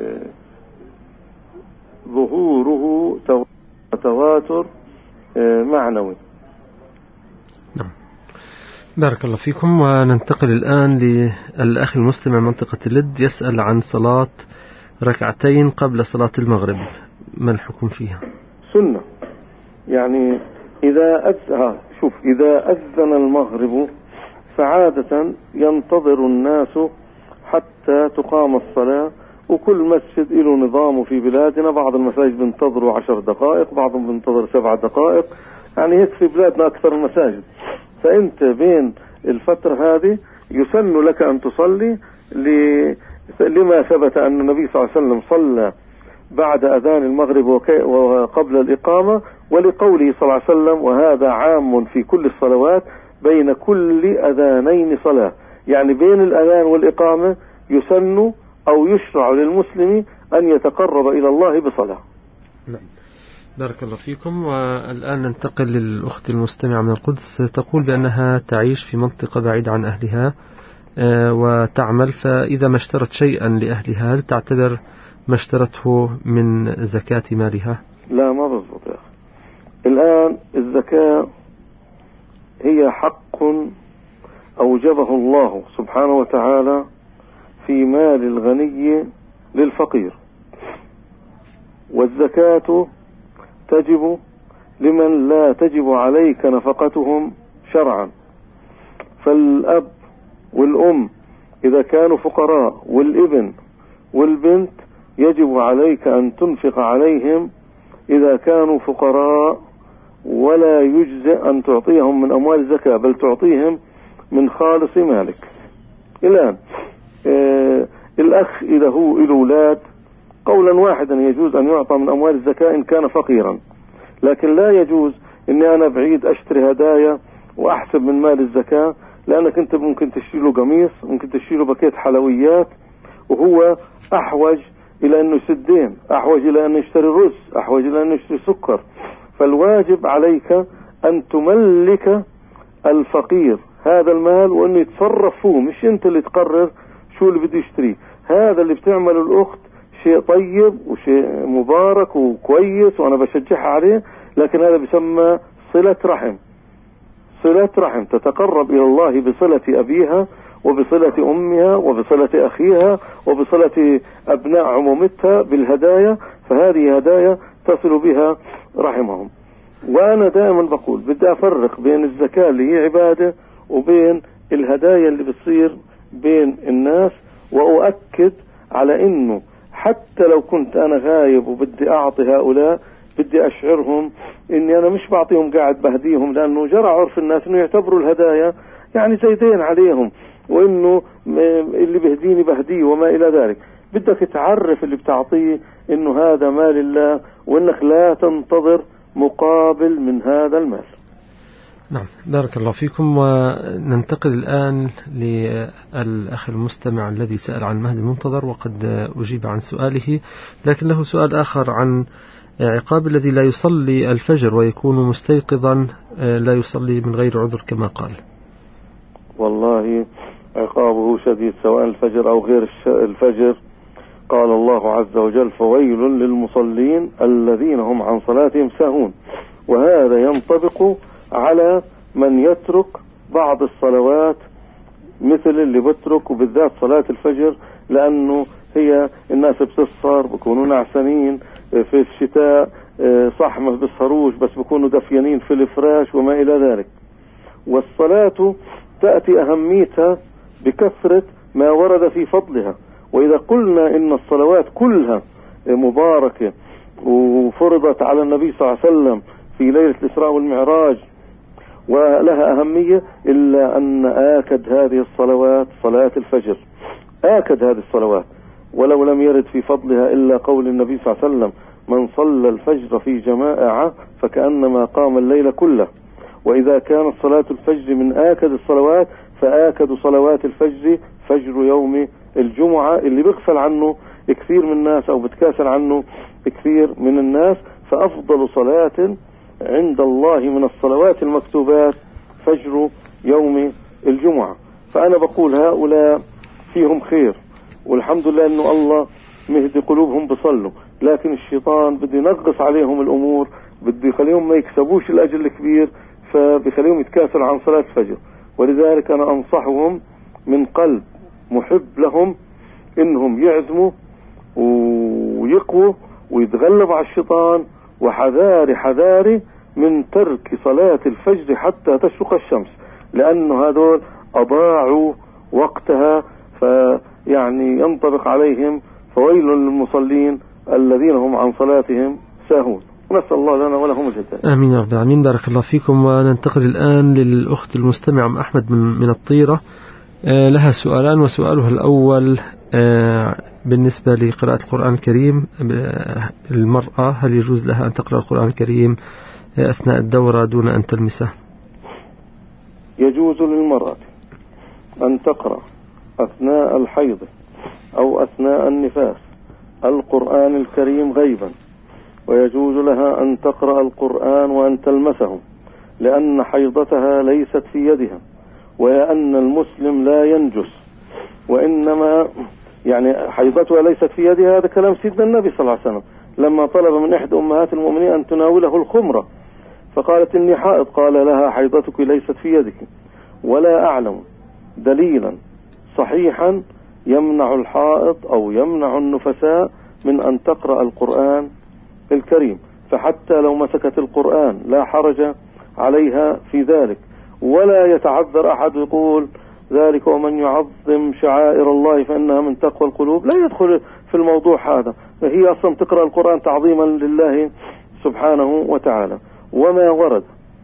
ظهوره تواتر معنوي. نعم، بارك الله فيكم. وننتقل الآن للأخ المستمع منطقة اللد، يسأل عن صلاة ركعتين قبل صلاة المغرب، ما الحكم فيها؟ سنة، يعني إذا أذن المغرب فعادة ينتظر الناس حتى تقام الصلاة، وكل مسجد له نظامه في بلادنا، بعض المساجد بينتظروا 10 دقائق، بعضهم بينتظر 7 دقائق، يعني هيك في بلادنا أكثر المساجد. فأنت بين الفترة هذه يسن لك أن تصلي لما ثبت أن النبي صلى الله عليه وسلم صلى بعد أذان المغرب وقبل الإقامة، ولقوله صلى الله عليه وسلم وهذا عام في كل الصلوات بين كل أذانين صلاة، يعني بين الأذان والإقامة يسن أو يشرع للمسلم أن يتقرب إلى الله بصلاة. نعم. بارك الله فيكم. والآن ننتقل للأخت المستمعة من القدس، تقول بأنها تعيش في منطقة بعيدة عن أهلها وتعمل، فإذا ما اشترت شيئا لأهلها هل تعتبر ما اشترته من زكاة مالها؟ لا، ما بالضبط يا أخي. الآن الزكاة هي حق أوجبه الله سبحانه وتعالى في مال الغني للفقير، والزكاة تجب لمن لا تجب عليك نفقتهم شرعا. فالأب والأم إذا كانوا فقراء والابن والبنت يجب عليك أن تنفق عليهم إذا كانوا فقراء، ولا يجزئ أن تعطيهم من أموال الزكاة، بل تعطيهم من خالص مالك. الآن الأخ إذا هو له أولاد قولا واحدا يجوز أن يعطى من أموال الزكاة إن كان فقيرا، لكن لا يجوز إني أنا بعيد أشتري هدايا وأحسب من مال الزكاة، لأنك أنت ممكن تشتري له قميص، ممكن تشتري له باكيت حلويات، وهو أحوج إلى أنه يسدين، أحوج إلى أن يشتري رز، أحوج إلى أن يشتري سكر. فالواجب عليك أن تملك الفقير هذا المال وأنه يتصرف فيه، مش أنت اللي تقرر شو اللي بده يشتريه. هذا اللي بتعمله الأخت شيء طيب وشيء مبارك وكويس وأنا بشجعها عليه، لكن هذا بيسمى صلة رحم. صلة رحم تتقرب إلى الله بصلة أبيها وبصلة أمها وبصلة أخيها وبصلة أبناء عمومتها بالهدايا، فهذه هدايا تصل بها رحمهم. وأنا دائما بقول بدي أفرق بين الزكاة اللي هي عبادة وبين الهدايا اللي بتصير بين الناس، وأؤكد على إنه حتى لو كنت أنا غايب وبدي أعطي هؤلاء بدي أشعرهم إني أنا مش بعطيهم قاعد بهديهم، لأنه جرى عرف الناس إنه يعتبروا الهدايا يعني زي دين عليهم، وإنه اللي بهديني بهديه وما إلى ذلك. بدك تعرف اللي بتعطيه إنه هذا مال الله، وإنك لا تنتظر مقابل من هذا المال. نعم، بارك الله فيكم. وننتقل الآن للأخ المستمع الذي سأل عن المهدي المنتظر وقد أجيب عن سؤاله، لكن له سؤال آخر عن عقاب الذي لا يصلي الفجر ويكون مستيقظا لا يصلي من غير عذر كما قال. والله عقابه شديد سواء الفجر أو غير الفجر. قال الله عز وجل فويل للمصلين الذين هم عن صلاتهم ساهون، وهذا ينطبق على من يترك بعض الصلوات مثل اللي بترك، وبالذات صلاة الفجر، لأنه هي الناس بتسهر بيكونوا نعسانين في الشتاء، صح ما بيسهروش بس بيكونوا دفيانين في الفراش وما إلى ذلك. والصلاة تأتي أهميتها بكثرة ما ورد في فضلها، وإذا قلنا إن الصلوات كلها مباركة وفرضت على النبي صلى الله عليه وسلم في ليلة الإسراء والمعراج ولها أهمية، إلا أن آكد هذه الصلوات صلاة الفجر، آكد هذه الصلوات، ولو لم يرد في فضلها إلا قول النبي صلى الله عليه وسلم من صلى الفجر في جماعة فكأنما قام الليل كله. وإذا كانت صلاة الفجر من آكد الصلوات فآكد صلوات الفجر فجر يوم الجمعة اللي بيغفل عنه كثير من الناس أو بتكاسل عنه كثير من الناس، فأفضل صلاة عند الله من الصلوات المكتوبات فجر يوم الجمعة. فأنا بقول هؤلاء فيهم خير، والحمد لله أنه الله مهدي قلوبهم بصلوا، لكن الشيطان بده ينقص عليهم الأمور، بده يخليهم ما يكسبوش الأجر الكبير، فبيخليهم يتكاسلوا عن صلاة الفجر. ولذلك أنا أنصحهم من قلب محب لهم إنهم يعزموا ويقووا ويتغلبوا على الشيطان، وحذاري من ترك صلاة الفجر حتى تشرق الشمس، لأنه هذول أضاعوا وقتها، فيعني ينطبق عليهم فويل للمصلين الذين هم عن صلاتهم ساهون. نسأل الله لنا ولهم الهداية. آمين يا رب العالمين. بارك الله فيكم. وننتقل الآن للأخت المستمعة أحمد من الطيرة، لها سؤالان، وسؤالها الأول بالنسبة لقراءة القرآن الكريم، المرأة هل يجوز لها أن تقرأ القرآن الكريم أثناء الدورة دون أن تلمسه؟ يجوز للمرأة أن تقرأ أثناء الحيض أو أثناء النفاس القرآن الكريم غيبا، ويجوز لها أن تقرأ القرآن وأن تلمسه، لأن حيضتها ليست في يدها، وأن المسلم لا ينجس، وإنما يعني حيضتها ليست في يدها. هذا كلام سيدنا النبي صلى الله عليه وسلم لما طلب من إحدى أمهات المؤمنين أن تناوله الخمرة، فقالت إني حائض، قال لها حيضتك ليست في يدك. ولا أعلم دليلا صحيحا يمنع الحائض أو يمنع النفساء من أن تقرأ القرآن الكريم، فحتى لو مسكت القرآن لا حرج عليها في ذلك، ولا يتعذر أحد يقول ذلك ومن يعظم شعائر الله فإنها من تقوى القلوب، لا يدخل في الموضوع هذا. هي أصلا تقرأ القرآن تعظيما لله سبحانه وتعالى. وما ورد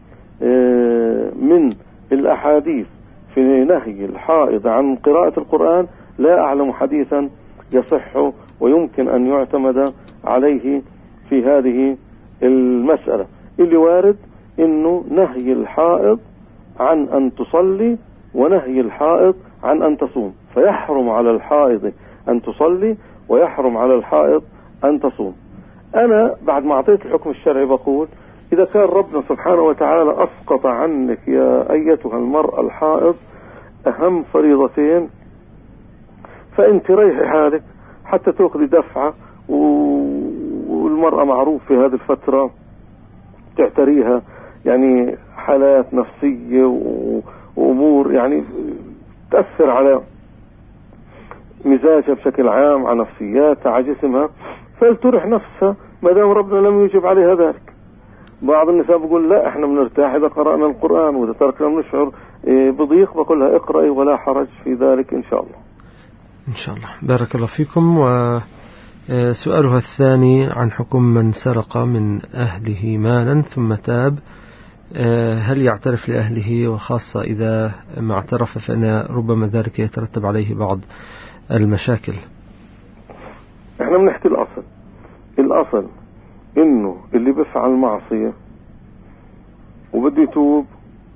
من الأحاديث في نهي الحائض عن قراءة القرآن لا أعلم حديثا يصح ويمكن أن يعتمد عليه في هذه المسألة. اللي وارد إنه نهي الحائض عن أن تصلي ونهي الحائض عن أن تصوم، فيحرم على الحائض أن تصلي ويحرم على الحائض أن تصوم. أنا بعد ما أعطيت الحكم الشرعي بقول إذا كان ربنا سبحانه وتعالى أسقط عنك يا أيتها المرأة الحائض أهم فريضتين، فأنت ريحي حالك حتى تأخذي دفعة، والمرأة معروف في هذه الفترة تعتريها يعني حالات نفسية وأمور يعني تأثر على مزاجها بشكل عام، على نفسياتها، على جسمها، فلترح نفسها ما دام ربنا لم يجب عليها ذلك. بعض النساء بيقول لا احنا بنرتاح إذا قرأنا القرآن، وإذا تركنا بنشعر بضيق، بقول لها اقرأي ولا حرج في ذلك إن شاء الله. إن شاء الله. بارك الله فيكم. وسؤالها الثاني عن حكم من سرق من أهله مالا ثم تاب، هل يعترف لأهله، وخاصة إذا ما اعترف فإن ربما ذلك يترتب عليه بعض المشاكل؟ احنا بنحكي الأصل إنه اللي بيفعل معصية وبده يتوب،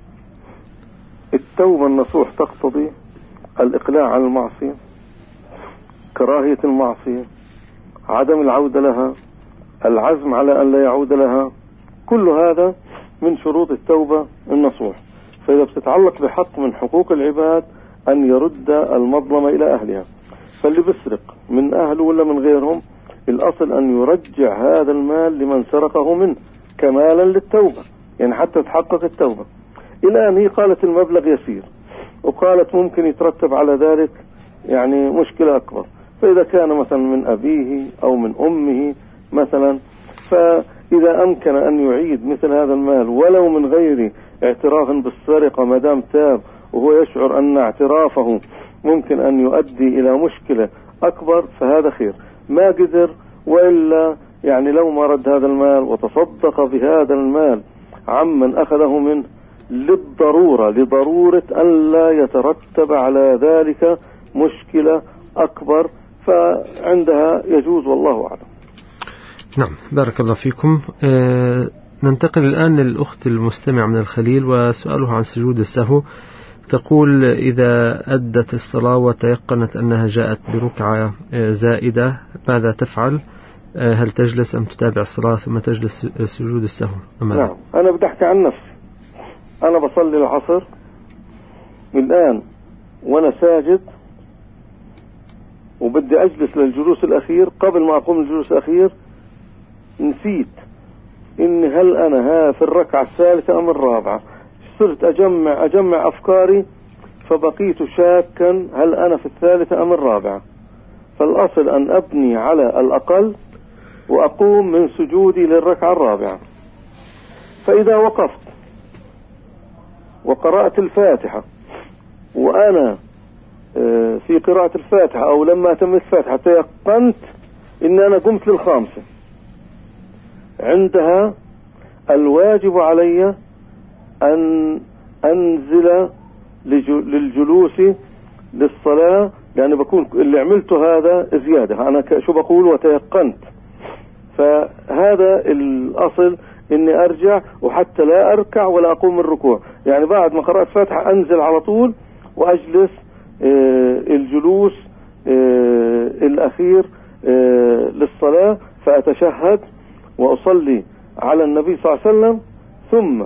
التوبة النصوح تقتضي الإقلاع عن المعصية، كراهية المعصية، عدم العودة لها، العزم على أن لا يعود لها، كل هذا من شروط التوبة النصوح. فإذا بتتعلق بحق من حقوق العباد أن يرد المظلمة إلى أهلها، فاللي بيسرق من أهله ولا من غيرهم الأصل أن يرجع هذا المال لمن سرقه منه كمالا للتوبة، يعني حتى تحقق التوبة. الآن هي قالت المبلغ يسير، وقالت ممكن يترتب على ذلك يعني مشكلة أكبر، فإذا كان مثلا من أبيه أو من أمه مثلا، فإذا أمكن أن يعيد مثل هذا المال ولو من غير اعتراف بالسرقة ما دام تاب وهو يشعر أن اعترافه ممكن أن يؤدي إلى مشكلة أكبر، فهذا خير. ما قدر وإلا يعني لو ما رد هذا المال وتصدق بهذا المال عمن أخذه منه لضرورة أن لا يترتب على ذلك مشكلة أكبر، فعندها يجوز والله أعلم. نعم، بارك الله فيكم. ننتقل الآن للأخت المستمع من الخليل، وسؤالها عن سجود السهو. تقول إذا أدت الصلاة وتيقنت أنها جاءت بركعة زائدة ماذا تفعل؟ هل تجلس أم تتابع الصلاة ثم تجلس سجود السهو؟ نعم، أنا بدي أحكي عن نفسي. أنا بصلي العصر الآن وأنا ساجد وبدي أجلس للجلوس الأخير، قبل ما أقوم الجلوس الأخير نسيت إن هل أنا في الركعة الثالثة أم الرابعة، صرت أجمع أفكاري، فبقيت شاكا هل أنا في الثالثة أم الرابعة. فالأصل أن أبني على الأقل وأقوم من سجودي للركعة الرابعة. فإذا وقفت وقرأت الفاتحة وأنا في قراءة الفاتحة أو لما أتم الفاتحة تيقنت إن أنا قمت للخامسة، عندها الواجب علي أن أنزل للجلوس للصلاة يعني بكون اللي عملته هذا زيادة، أنا شو بقول وتيقنت. فهذا الأصل إني أرجع، وحتى لا أركع ولا أقوم من الركوع، يعني بعد ما قرأت فاتحة أنزل على طول وأجلس الجلوس الأخير للصلاة، فأتشهد وأصلي على النبي صلى الله عليه وسلم، ثم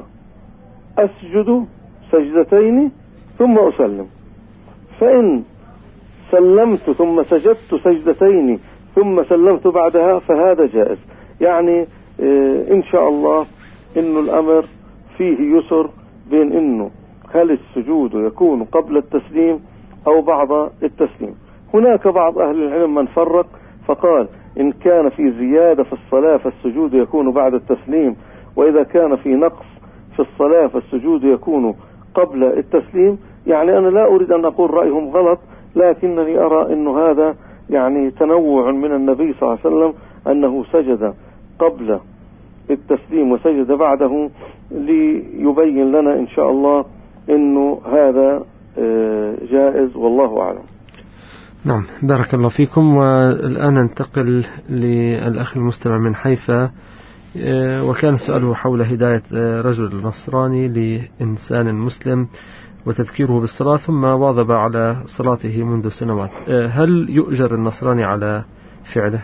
أسجد سجدتين ثم أسلم. فإن سلمت ثم سجدت سجدتين ثم سلمت بعدها فهذا جائز. يعني إن شاء الله إنه الأمر فيه يسر بين إنه هل السجود يكون قبل التسليم أو بعد التسليم. هناك بعض أهل العلم من فرق فقال إن كان في زيادة في الصلاة فالسجود يكون بعد التسليم، وإذا كان في نقص في الصلاة فالسجود يكون قبل التسليم. يعني أنا لا أريد أن أقول رأيهم غلط، لكنني أرى أنه هذا يعني تنوع من النبي صلى الله عليه وسلم أنه سجد قبل التسليم وسجد بعده، ليبين لنا إن شاء الله أنه هذا جائز، والله أعلم. نعم، بارك الله فيكم. والآن ننتقل للأخ المستمع من حيفا، وكان سؤاله حول هداية رجل نصراني لإنسان مسلم وتذكيره بالصلاة، ثم واظب على صلاته منذ سنوات. هل يؤجر النصراني على فعله؟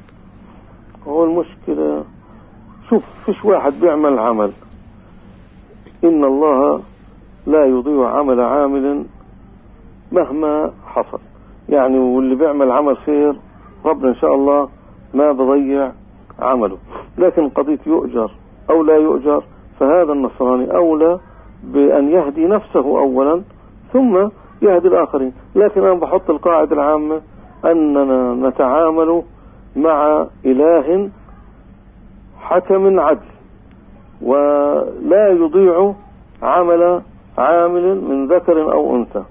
هو المشكلة شوف، فيش واحد بيعمل عمل، إن الله لا يضيع عمل عامل مهما حصل. يعني واللي بيعمل عمل خير ربنا إن شاء الله ما بضيع عمله. لكن قضية يؤجر أو لا يؤجر، فهذا النصراني أولى بأن يهدي نفسه أولا ثم يهدي الآخرين. لكن أنا بحط القاعدة العامة أننا نتعامل مع إله حكم عدل، ولا يضيع عمل عامل من ذكر أو أنثى.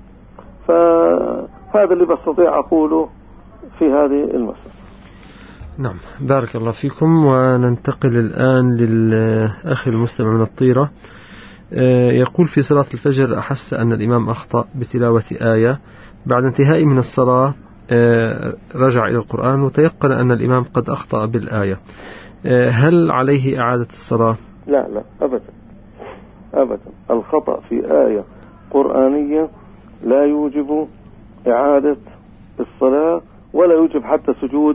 فهذا اللي بستطيع أقوله في هذه المسألة. نعم، بارك الله فيكم. وننتقل الآن للأخ المستمع من الطيرة، يقول في صلاة الفجر أحس أن الإمام أخطأ بتلاوة آية، بعد انتهائي من الصلاة رجع إلى القرآن وتيقن أن الإمام قد أخطأ بالآية، هل عليه إعادة الصلاة؟ لا أبدا أبدا. الخطأ في آية قرآنية لا يوجب إعادة الصلاة ولا يوجب حتى سجود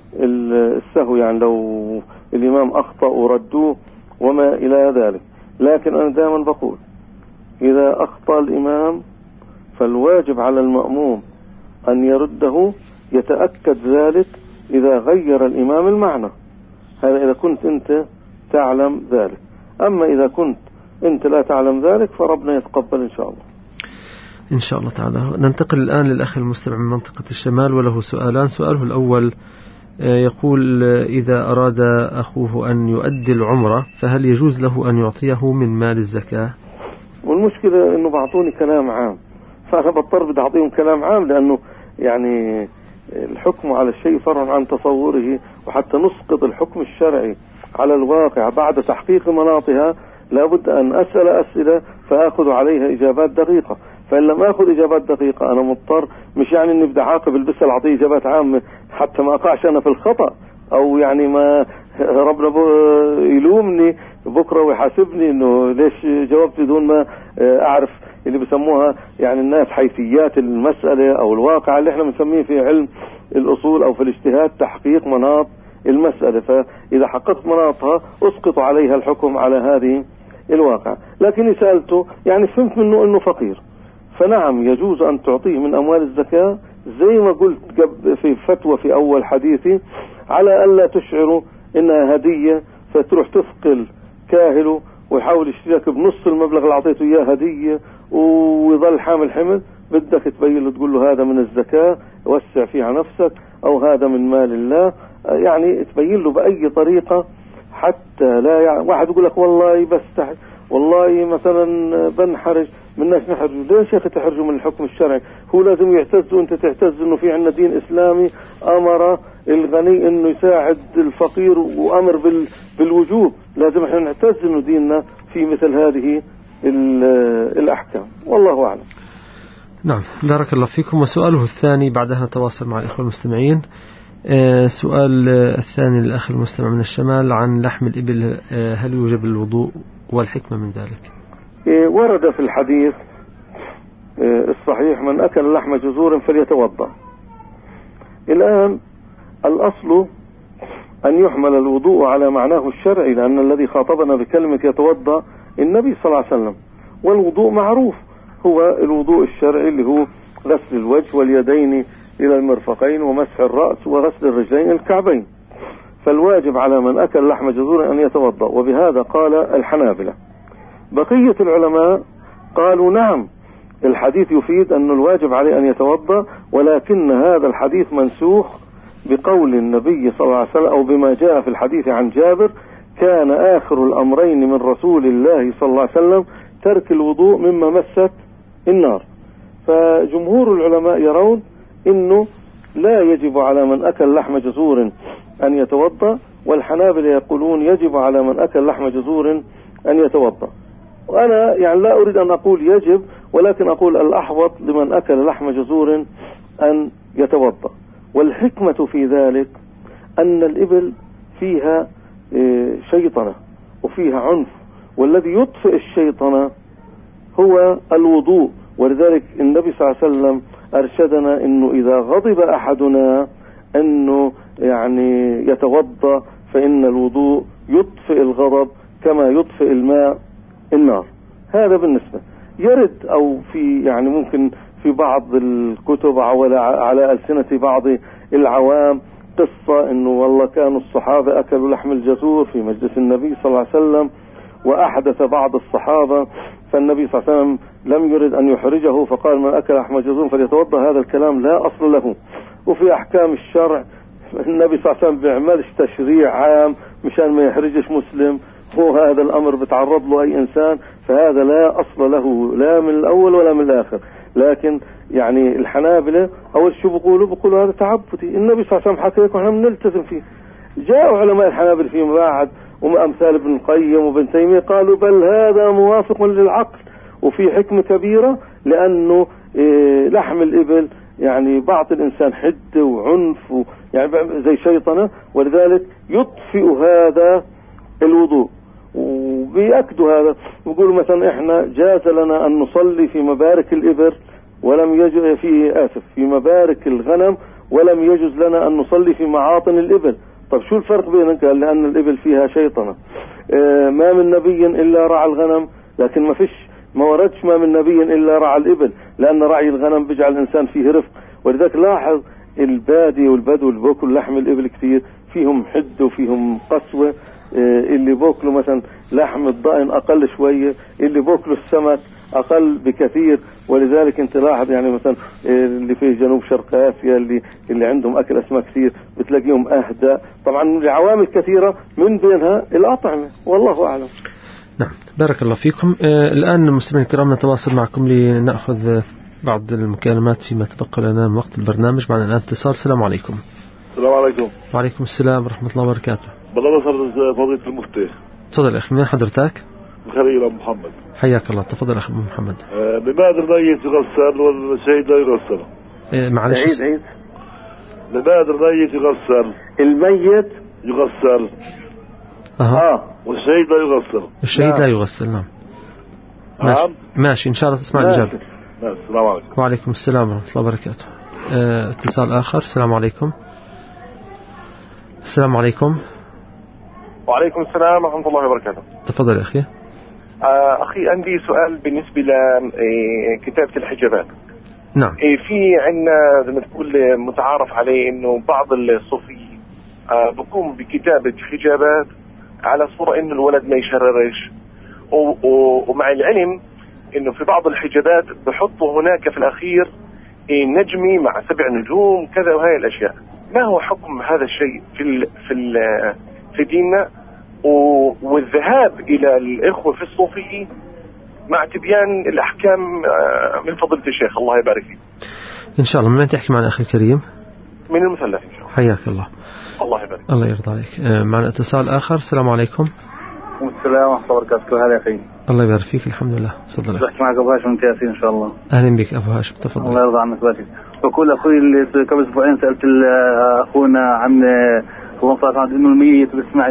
السهو، يعني لو الإمام أخطأ وردوه وما إلى ذلك. لكن أنا دائما بقول إذا أخطأ الإمام فالواجب على المأموم أن يرده، يتأكد ذلك إذا غير الإمام المعنى. هذا إذا كنت أنت تعلم ذلك. أما إذا كنت أنت لا تعلم ذلك فربنا يتقبل إن شاء الله. إن شاء الله تعالى. ننتقل الآن للأخ المستمع من منطقة الشمال وله سؤالان. سؤاله الأول يقول إذا أراد أخوه أن يؤدي العمرة فهل يجوز له أن يعطيه من مال الزكاة؟ والمشكلة أنه بعطوني كلام عام، فأنا بضطر بدي أعطيهم كلام عام، لأنه يعني الحكم على الشيء فرع عن تصوره، وحتى نسقط الحكم الشرعي على الواقع بعد تحقيق مناطها لابد أن أسأل أسئلة فأخذ عليها إجابات دقيقة. فإن لم أخذ إجابات دقيقة أنا مضطر، مش يعني أني بدي عاقب البسل أعطيه إجابات عامة حتى ما أقعش أنا في الخطأ، أو يعني ما ربنا يلومني بكرة ويحاسبني إنه ليش جاوبت بدون ما أعرف اللي بسموها يعني الناس حيثيات المسألة أو الواقع اللي احنا بنسميه في علم الأصول أو في الاجتهاد تحقيق مناط المسألة. فإذا حققت مناطها أسقط عليها الحكم على هذه الواقع. لكن سألته يعني فهمت منه إنه فقير، فنعم يجوز أن تعطيه من أموال الزكاة زي ما قلت في فتوى في أول حديثي، على ألا تشعروا إنها هدية فتروح تثقل كاهله ويحاول يشتريك بنص المبلغ اللي أعطيته إياه هدية ويظل حامل حمل. بدك تبين له تقول له هذا من الزكاة وسع فيها نفسك، أو هذا من مال الله، يعني تبين له بأي طريقة حتى لا يعني واحد يقول لك والله بستحي، والله مثلا بنحرج من الناس. نحرجوا ليش يا أخي تحرجوا من الحكم الشرعي؟ هو لازم يعتز وانت تعتز انه في عندنا دين اسلامي امر الغني انه يساعد الفقير وامر بالوجوب. لازم احنا نعتز انه ديننا في مثل هذه الاحكام. والله اعلم. نعم، بارك الله فيكم. وسؤاله الثاني بعدها نتواصل مع الإخوة المستمعين. سؤال الثاني للأخ المستمع من الشمال عن لحم الإبل، هل يوجب الوضوء والحكمة من ذلك؟ ورد في الحديث الصحيح من أكل لحم جزور فليتوضأ. الآن الأصل أن يحمل الوضوء على معناه الشرعي، لأن الذي خاطبنا بكلمة يتوضأ النبي صلى الله عليه وسلم، والوضوء معروف هو الوضوء الشرعي اللي هو غسل الوجه واليدين إلى المرفقين ومسح الرأس وغسل الرجلين الكعبين. فالواجب على من أكل لحم جزور أن يتوضأ، وبهذا قال الحنابلة. بقية العلماء قالوا نعم، الحديث يفيد أن الواجب عليه أن يتوضأ، ولكن هذا الحديث منسوخ بقول النبي صلى الله عليه وسلم، أو بما جاء في الحديث عن جابر: كان آخر الأمرين من رسول الله صلى الله عليه وسلم ترك الوضوء مما مست النار. فجمهور العلماء يرون إنه لا يجب على من أكل لحم جزور أن يتوضأ، والحنابلة يقولون يجب على من أكل لحم جزور أن يتوضأ. وأنا يعني لا أريد أن أقول يجب، ولكن أقول الأحوط لمن أكل لحم جزور أن يتوضأ. والحكمة في ذلك أن الإبل فيها شيطنة وفيها عنف، والذي يطفئ الشيطنة هو الوضوء. ولذلك النبي صلى الله عليه وسلم أرشدنا إنه إذا غضب أحدنا أنه يعني يتوضأ، فإن الوضوء يطفئ الغضب كما يطفئ الماء النار. هذا بالنسبة. يرد أو في يعني ممكن في بعض الكتب على ألسنة بعض العوام قصة إنه والله كانوا الصحابة أكلوا لحم الجزور في مجلس النبي صلى الله عليه وسلم، وأحدث بعض الصحابة، فالنبي صلى الله عليه وسلم لم يرد أن يحرجه فقال من أكل لحم جزور فليتوضأ. هذا الكلام لا أصل له. وفي أحكام الشرع النبي صلى الله عليه وسلم بيعملش تشريع عام مشان ما يحرجش مسلم، هو هذا الأمر بتعرض له أي إنسان، فهذا لا أصل له لا من الأول ولا من الآخر. لكن يعني الحنابلة أول شو بيقولوا هذا تعبدي، النبي صلى الله عليه وسلم حكى لكم، احنا بنلتزم فيه. جاءوا علماء الحنابلة فيما بعد وأمثال ابن القيم وابن تيمية قالوا بل هذا موافق للعقل وفي حكمة كبيرة، لأنه لحم الإبل يعني بعض الإنسان حدة وعنف يعني زي شيطنة، ولذلك يطفئ هذا الوضوء. وبيأكدوا هذا، بيقولوا مثلا احنا جاز لنا أن نصلي في مبارك الإبل ولم يجوز في مبارك الغنم، ولم يجوز لنا أن نصلي في معاطن الإبل. طب شو الفرق بينهم؟ قال لأن الإبل فيها شيطنة. ما من نبي إلا رعى الغنم، لكن ما وردش ما من نبي إلا رعى الإبل، لأن رعي الغنم بيجعل الإنسان فيه رفق. ولذلك لاحظ البادي والبدو اللي بياكلوا لحم الإبل كثير فيهم حد وفيهم قسوة، اللي بياكلوا مثلا لحم الضأن أقل شوية، اللي بياكلوا السمك أقل بكثير. ولذلك انت لاحظ يعني مثلا اللي في جنوب شرق آسيا اللي عندهم أكل أسماك كثير بتلاقيهم أهدى، طبعا لعوامل كثيرة من بينها الأطعمة، والله أعلم. نعم، بارك الله فيكم. الآن المستمعين الكرام نتواصل معكم لنأخذ بعض المكالمات فيما تبقى لنا من وقت البرنامج. معنا الآن اتصال. السلام عليكم. السلام عليكم. وعليكم السلام ورحمة الله وبركاته. بالله بصر فضيلة المفتي. تفضل أخي، من حضرتك؟ خليل أبو محمد. حياك الله، تفضل أخي أبو محمد. لماذا الميت يغسل والشهيد لا يغسل؟ معلش عيد. لماذا الميت يغسل؟ الميت يغسل والشهيد لا يغسل. الشهيد لا يغسل. نعم. ماشي إن شاء الله تسمع الإجابة. السلام عليكم. وعليكم السلام ورحمة الله وبركاته. اتصال آخر. السلام عليكم. السلام عليكم. وعليكم السلام ورحمة الله وبركاته. تفضل أخي. أخي عندي سؤال بالنسبة لكتابة الحجابات. نعم. في عندنا زي ما تقول متعارف عليه إنه بعض الصوفيين بقوم بكتابة حجابات على صورة إنه الولد ما يشررش، ومع العلم إنه في بعض الحجابات بحطوا هناك في الأخير نجمي مع 7 نجوم كذا، وهي الأشياء. ما هو حكم هذا الشيء في ديننا، والذهاب إلى الإخوة في الصوفيين مع تبيان الأحكام من فضيلة الشيخ؟ الله يبارك فيك. إن شاء الله. من تحكي معنا أخي الكريم؟ من المثلث إن شاء الله. حياك الله. الله يبارك. الله يرضى عليك. معنا اتصال آخر. السلام عليكم. وعليكم السلام ورحمة الله وبركاته. هلا يا أخي. الله يبارك فيك. الحمد لله. تفضل. بحكي معك أبو هاشم من ياسين إن شاء الله. أهلا بك أبو هاشم، تفضل. الله يرضى عنك بارك. بقول أخوي اللي قبل أسبوعين سألت أخونا عن اللهم صل على محمد إنه الميت بيسمع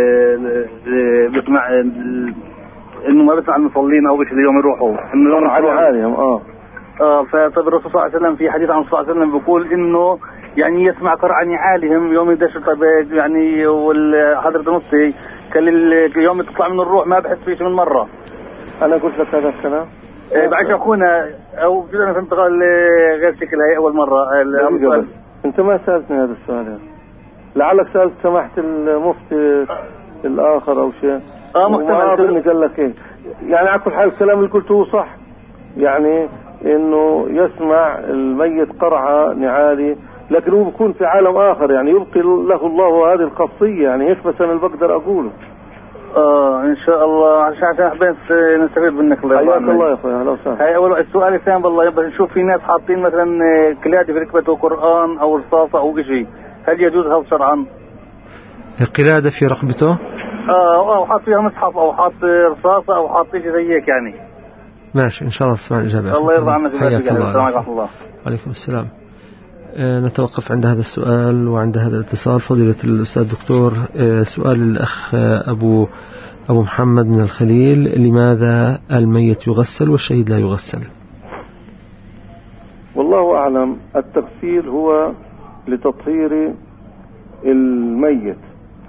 إنه ما بيسمع المصلين أو بيشهد يوم يروحوا إنه يوم عاليهم. فطب الرسول صلى الله عليه وسلم في حديث عن صلى الله عليه وسلم بيقول إنه يعني يسمع قرع نعالهم يوم يدش. طيب يعني والحضرة نصي كان يوم تطلع من الروح ما بحس فيه من مرة. أنا قلت لك هذا الكلام. بعد أخونا أو في أنا فهمت غير شكل هاي أول مرة. أنت ما سألتني هذا السؤال. لعلك سألت سماحة المفتي الآخر أو شيء. محتمل. قال لك إيه يعني على كل حال الكلام اللي قلته صح، يعني إنه يسمع الميت قرعة نعالي، لكن هو بيكون في عالم آخر، يعني يبقي له الله هذه الخاصية. يعني هيك بس أنا اللي بقدر أقوله. إن شاء الله عشان حبيت نستفيد منك. الله يرضى عنك. الله يا أخوي. أهلا وسهلا. هاي أول السؤال الثاني بالله بس نشوف في ناس حاطين مثلا قلادة في ركبته قرآن أو رصاصة أو شيء، هل يجوز هذا شرعا؟ قلادة في رقبته؟ أو حاط فيها مصحف أو حاط رصاصة أو حاط شيء زي هيك يعني. ماشي إن شاء الله تسمع الإجابة. الله يرضى عنك. حياك الله. السلام عليكم. الله. وعليكم السلام. نتوقف عند هذا السؤال وعند هذا الاتصال. فضيلة الأستاذ الدكتور، سؤال الأخ أبو محمد من الخليل: لماذا الميت يغسل والشهيد لا يغسل؟ والله أعلم. التغسيل هو لتطهير الميت،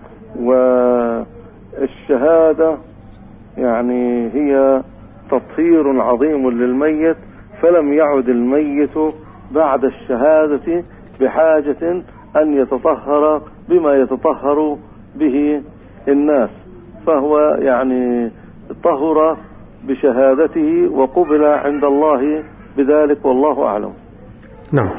والشهادة يعني هي تطهير عظيم للميت، فلم يعد الميت بعد الشهادة بحاجة أن يتطهر بما يتطهر به الناس، فهو يعني طهر بشهادته وقبل عند الله بذلك، والله أعلم. نعم.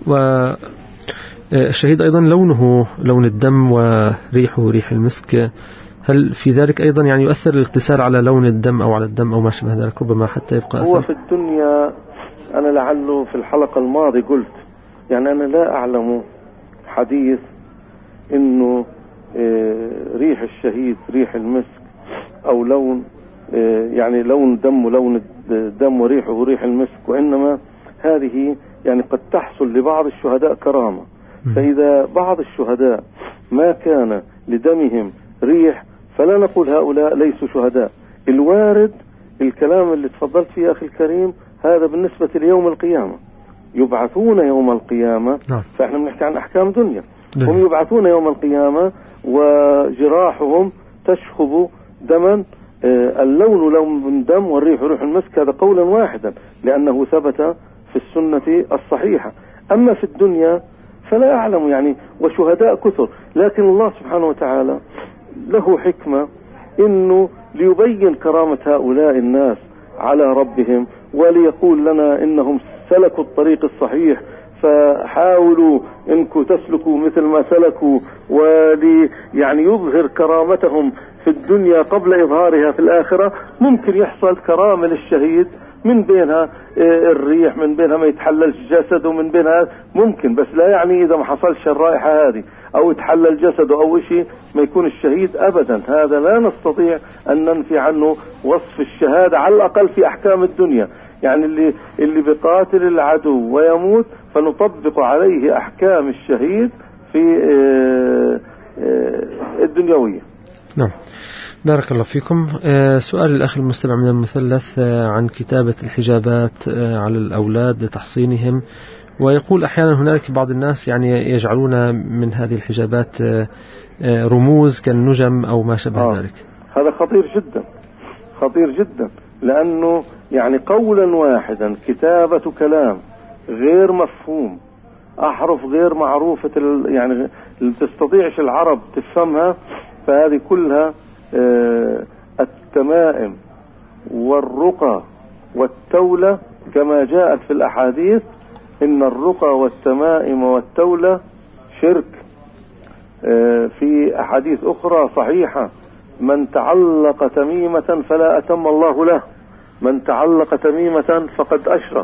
والشهيد أيضا لونه لون الدم وريحه ريح المسك، هل في ذلك أيضا يعني يؤثر الاغتسال على لون الدم أو على الدم أو ما شابه ذلك، ربما حتى يبقى هو في الدنيا؟ أنا لعله في الحلقة الماضية قلت يعني أنا لا أعلم حديث إنه ريح الشهيد ريح المسك أو لون يعني لون دم ولون الدم وريحه ريح المسك، وإنما هذه يعني قد تحصل لبعض الشهداء كرامة. فإذا بعض الشهداء ما كان لدمهم ريح فلا نقول هؤلاء ليسوا شهداء. الوارد الكلام اللي تفضلت فيه أخي الكريم هذا بالنسبة ليوم القيامة، يبعثون يوم القيامة. فإحنا بنحكي عن أحكام دنيا. هم يبعثون يوم القيامة وجراحهم تشخب دما، اللون لون دم والريح روح المسك، هذا قولا واحدا لأنه ثبت في السنة الصحيحة. أما في الدنيا فلا أعلم يعني، وشهداء كثر، لكن الله سبحانه وتعالى له حكمة إنه ليبين كرامة هؤلاء الناس على ربهم، وليقول لنا إنهم سلكوا الطريق الصحيح فحاولوا إنكم تسلكوا مثل ما سلكوا، يعني يظهر كرامتهم في الدنيا قبل إظهارها في الآخرة. ممكن يحصل كرامة للشهيد من بينها الريح، من بينها ما يتحلل الجسد، ومن بينها ممكن، بس لا يعني إذا ما حصلش الرائحة هذه أو يتحلل جسده أو شيء ما يكون الشهيد أبدا. هذا لا نستطيع أن ننفي عنه وصف الشهادة على الأقل في أحكام الدنيا. يعني اللي بقاتل العدو ويموت فنطبق عليه أحكام الشهيد في الدنيوية. نعم. بارك الله فيكم. سؤال الأخ المستمع من المثلث عن كتابة الحجابات على الأولاد لتحصينهم، ويقول أحيانا هناك بعض الناس يعني يجعلون من هذه الحجابات رموز كالنجم أو ما شابه ذلك. هذا خطير جدا، خطير جدا، لأنه يعني قولا واحدا كتابة كلام غير مفهوم، أحرف غير معروفة يعني تستطيعش العرب تفهمها، فهذه كلها التمائم والرقى والتولة كما جاءت في الأحاديث، إن الرقى والتمائم والتولة شرك. في أحاديث أخرى صحيحة: من تعلق تميمة فلا أتم الله له، من تعلق تميمة فقد أشرك.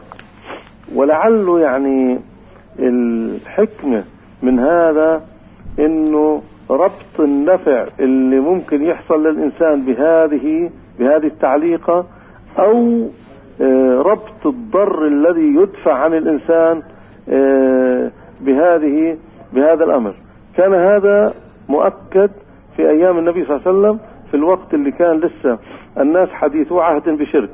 ولعله يعني الحكمة من هذا إنه ربط النفع اللي ممكن يحصل للإنسان بهذه التعليقة، أو ربط الضر الذي يدفع عن الإنسان بهذا الأمر. كان هذا مؤكد في أيام النبي صلى الله عليه وسلم في الوقت اللي كان لسه الناس حديثو عهد بشرك.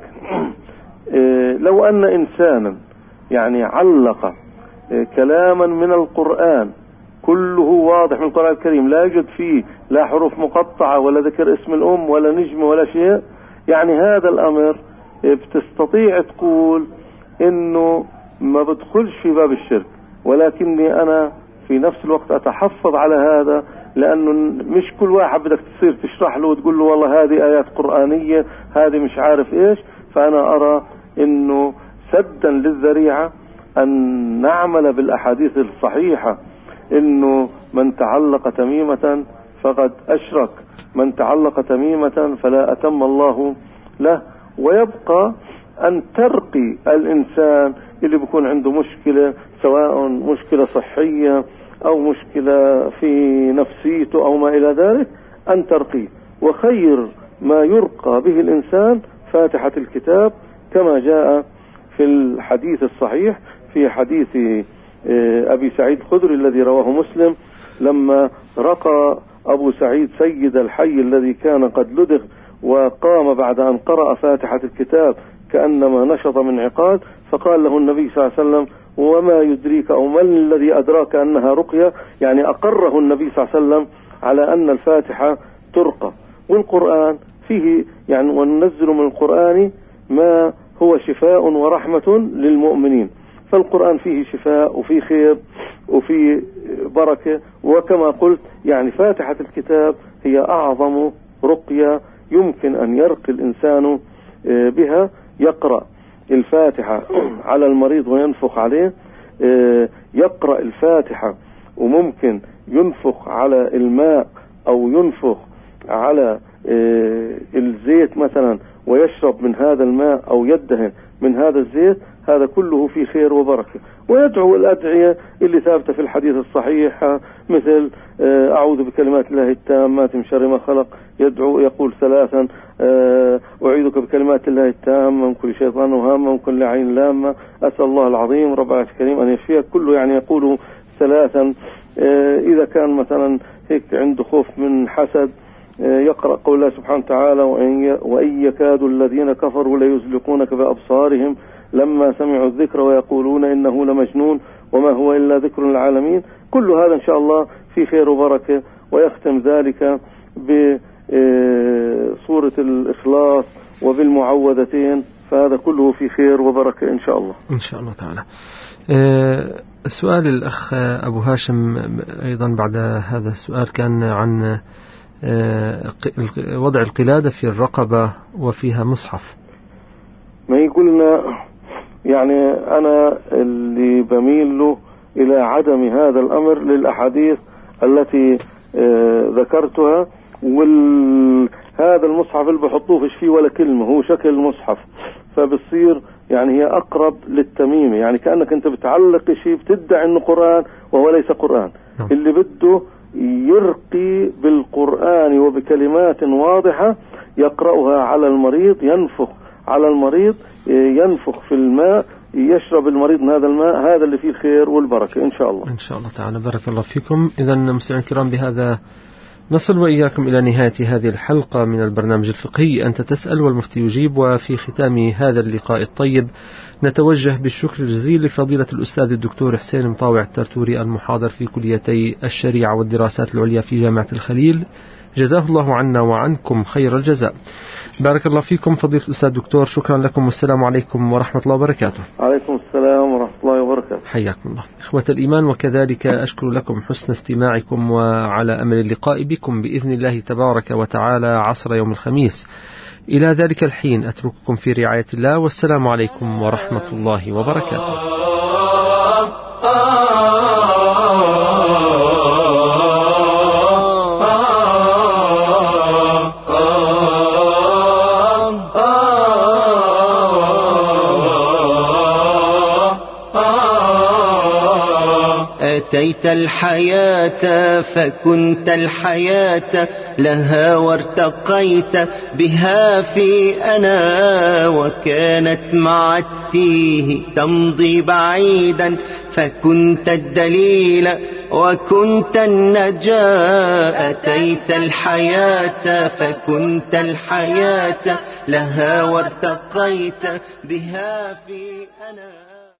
لو أن إنسانا يعني علق كلاما من القرآن كله واضح من القرآن الكريم، لا يوجد فيه لا حروف مقطعة ولا ذكر اسم الأم ولا نجم ولا شيء، يعني هذا الأمر بتستطيع تقول إنه ما بدخلش في باب الشرك، ولكني أنا في نفس الوقت أتحفظ على هذا، لأنه مش كل واحد بدك تصير تشرح له وتقول له والله هذه آيات قرآنية هذه مش عارف إيش. فأنا أرى إنه سدا للذريعة أن نعمل بالأحاديث الصحيحة، إنه من تعلق تميمة فقد أشرك، من تعلق تميمة فلا أتم الله له. ويبقى أن ترقي الإنسان اللي بيكون عنده مشكلة، سواء مشكلة صحية أو مشكلة في نفسيته أو ما إلى ذلك، أن ترقيه. وخير ما يرقى به الإنسان فاتحة الكتاب، كما جاء في الحديث الصحيح في حديث أبي سعيد الخدري الذي رواه مسلم، لما رقى أبو سعيد سيد الحي الذي كان قد لدغ وقام بعد أن قرأ فاتحة الكتاب كأنما نشط من عقال، فقال له النبي صلى الله عليه وسلم: وما يدريك أو من الذي أدراك أنها رقية؟ يعني أقره النبي صلى الله عليه وسلم على أن الفاتحة ترقى. والقرآن فيه يعني وننزل من القرآن ما هو شفاء ورحمة للمؤمنين، فالقرآن فيه شفاء وفيه خير وفيه بركة. وكما قلت يعني فاتحة الكتاب هي أعظم رقية يمكن أن يرقي الإنسان بها. يقرأ الفاتحة على المريض وينفخ عليه، يقرأ الفاتحة وممكن ينفخ على الماء أو ينفخ على الزيت مثلا ويشرب من هذا الماء أو يدهن من هذا الزيت، هذا كله فيه خير وبركة. ويدعو الأدعية اللي ثابتة في الحديث الصحيح، مثل أعوذ بكلمات الله التامات من شر ما خلق، يدعو يقول ثلاثا أعيذك بكلمات الله التامة من كل شيطان وهامة من كل عين لامة، أسأل الله العظيم رب العرش الكريم أن يشفيك، كله يعني يقوله ثلاثا. إذا كان مثلا هيك عنده خوف من حسد يقرأ قول الله سبحانه وتعالى: وإن يكاد الذين كفروا ليزلقونك بأبصارهم لما سمعوا الذكر ويقولون إنه لمجنون وما هو إلا ذكر للعالمين. كل هذا إن شاء الله في خير وبركة. ويختم ذلك بصورة الإخلاص وبالمعوذتين، فهذا كله في خير وبركة إن شاء الله. إن شاء الله تعالى. سؤال الأخ أبو هاشم أيضا بعد هذا السؤال كان عن وضع القلادة في الرقبة وفيها مصحف. ما يقولنا يعني أنا اللي بميل له إلى عدم هذا الأمر للأحاديث التي ذكرتها. هذا المصحف اللي بحطوه فيش فيه ولا كلمة، هو شكل مصحف، فبصير يعني هي أقرب للتميمة، يعني كأنك أنت بتعلق شيء بتدعي إنه قرآن وهو ليس قرآن. اللي بده يرقي بالقرآن وبكلمات واضحة يقرأها على المريض، ينفخ على المريض، ينفخ في الماء، يشرب المريض من هذا الماء، هذا اللي فيه الخير والبركة إن شاء الله. إن شاء الله تعالى. بارك الله فيكم. إذا مستمعينا الكرام بهذا نصل وإياكم إلى نهاية هذه الحلقة من البرنامج الفقهي أنت تسأل والمفتي يجيب. وفي ختام هذا اللقاء الطيب نتوجه بالشكر الجزيل لفضيلة الأستاذ الدكتور حسين مطاوع الترتوري المحاضر في كليتي الشريعة والدراسات العليا في جامعة الخليل، جزاه الله عنا وعنكم خير الجزاء. بارك الله فيكم فضيلة الأستاذ الدكتور، شكرا لكم والسلام عليكم ورحمة الله وبركاته. عليكم السلام ورحمة الله وبركاته. حياكم الله إخوة الإيمان، وكذلك أشكر لكم حسن استماعكم، وعلى أمل اللقاء بكم بإذن الله تبارك وتعالى عصر يوم الخميس. إلى ذلك الحين أترككم في رعاية الله، والسلام عليكم ورحمة الله وبركاته. وأتيت الحياة فكنت الحياة لها وارتقيت بها في أنا، وكانت مع التيه تمضي بعيدا فكنت الدليل وكنت النجاة. أتيت الحياة فكنت الحياة لها وارتقيت بها في أنا.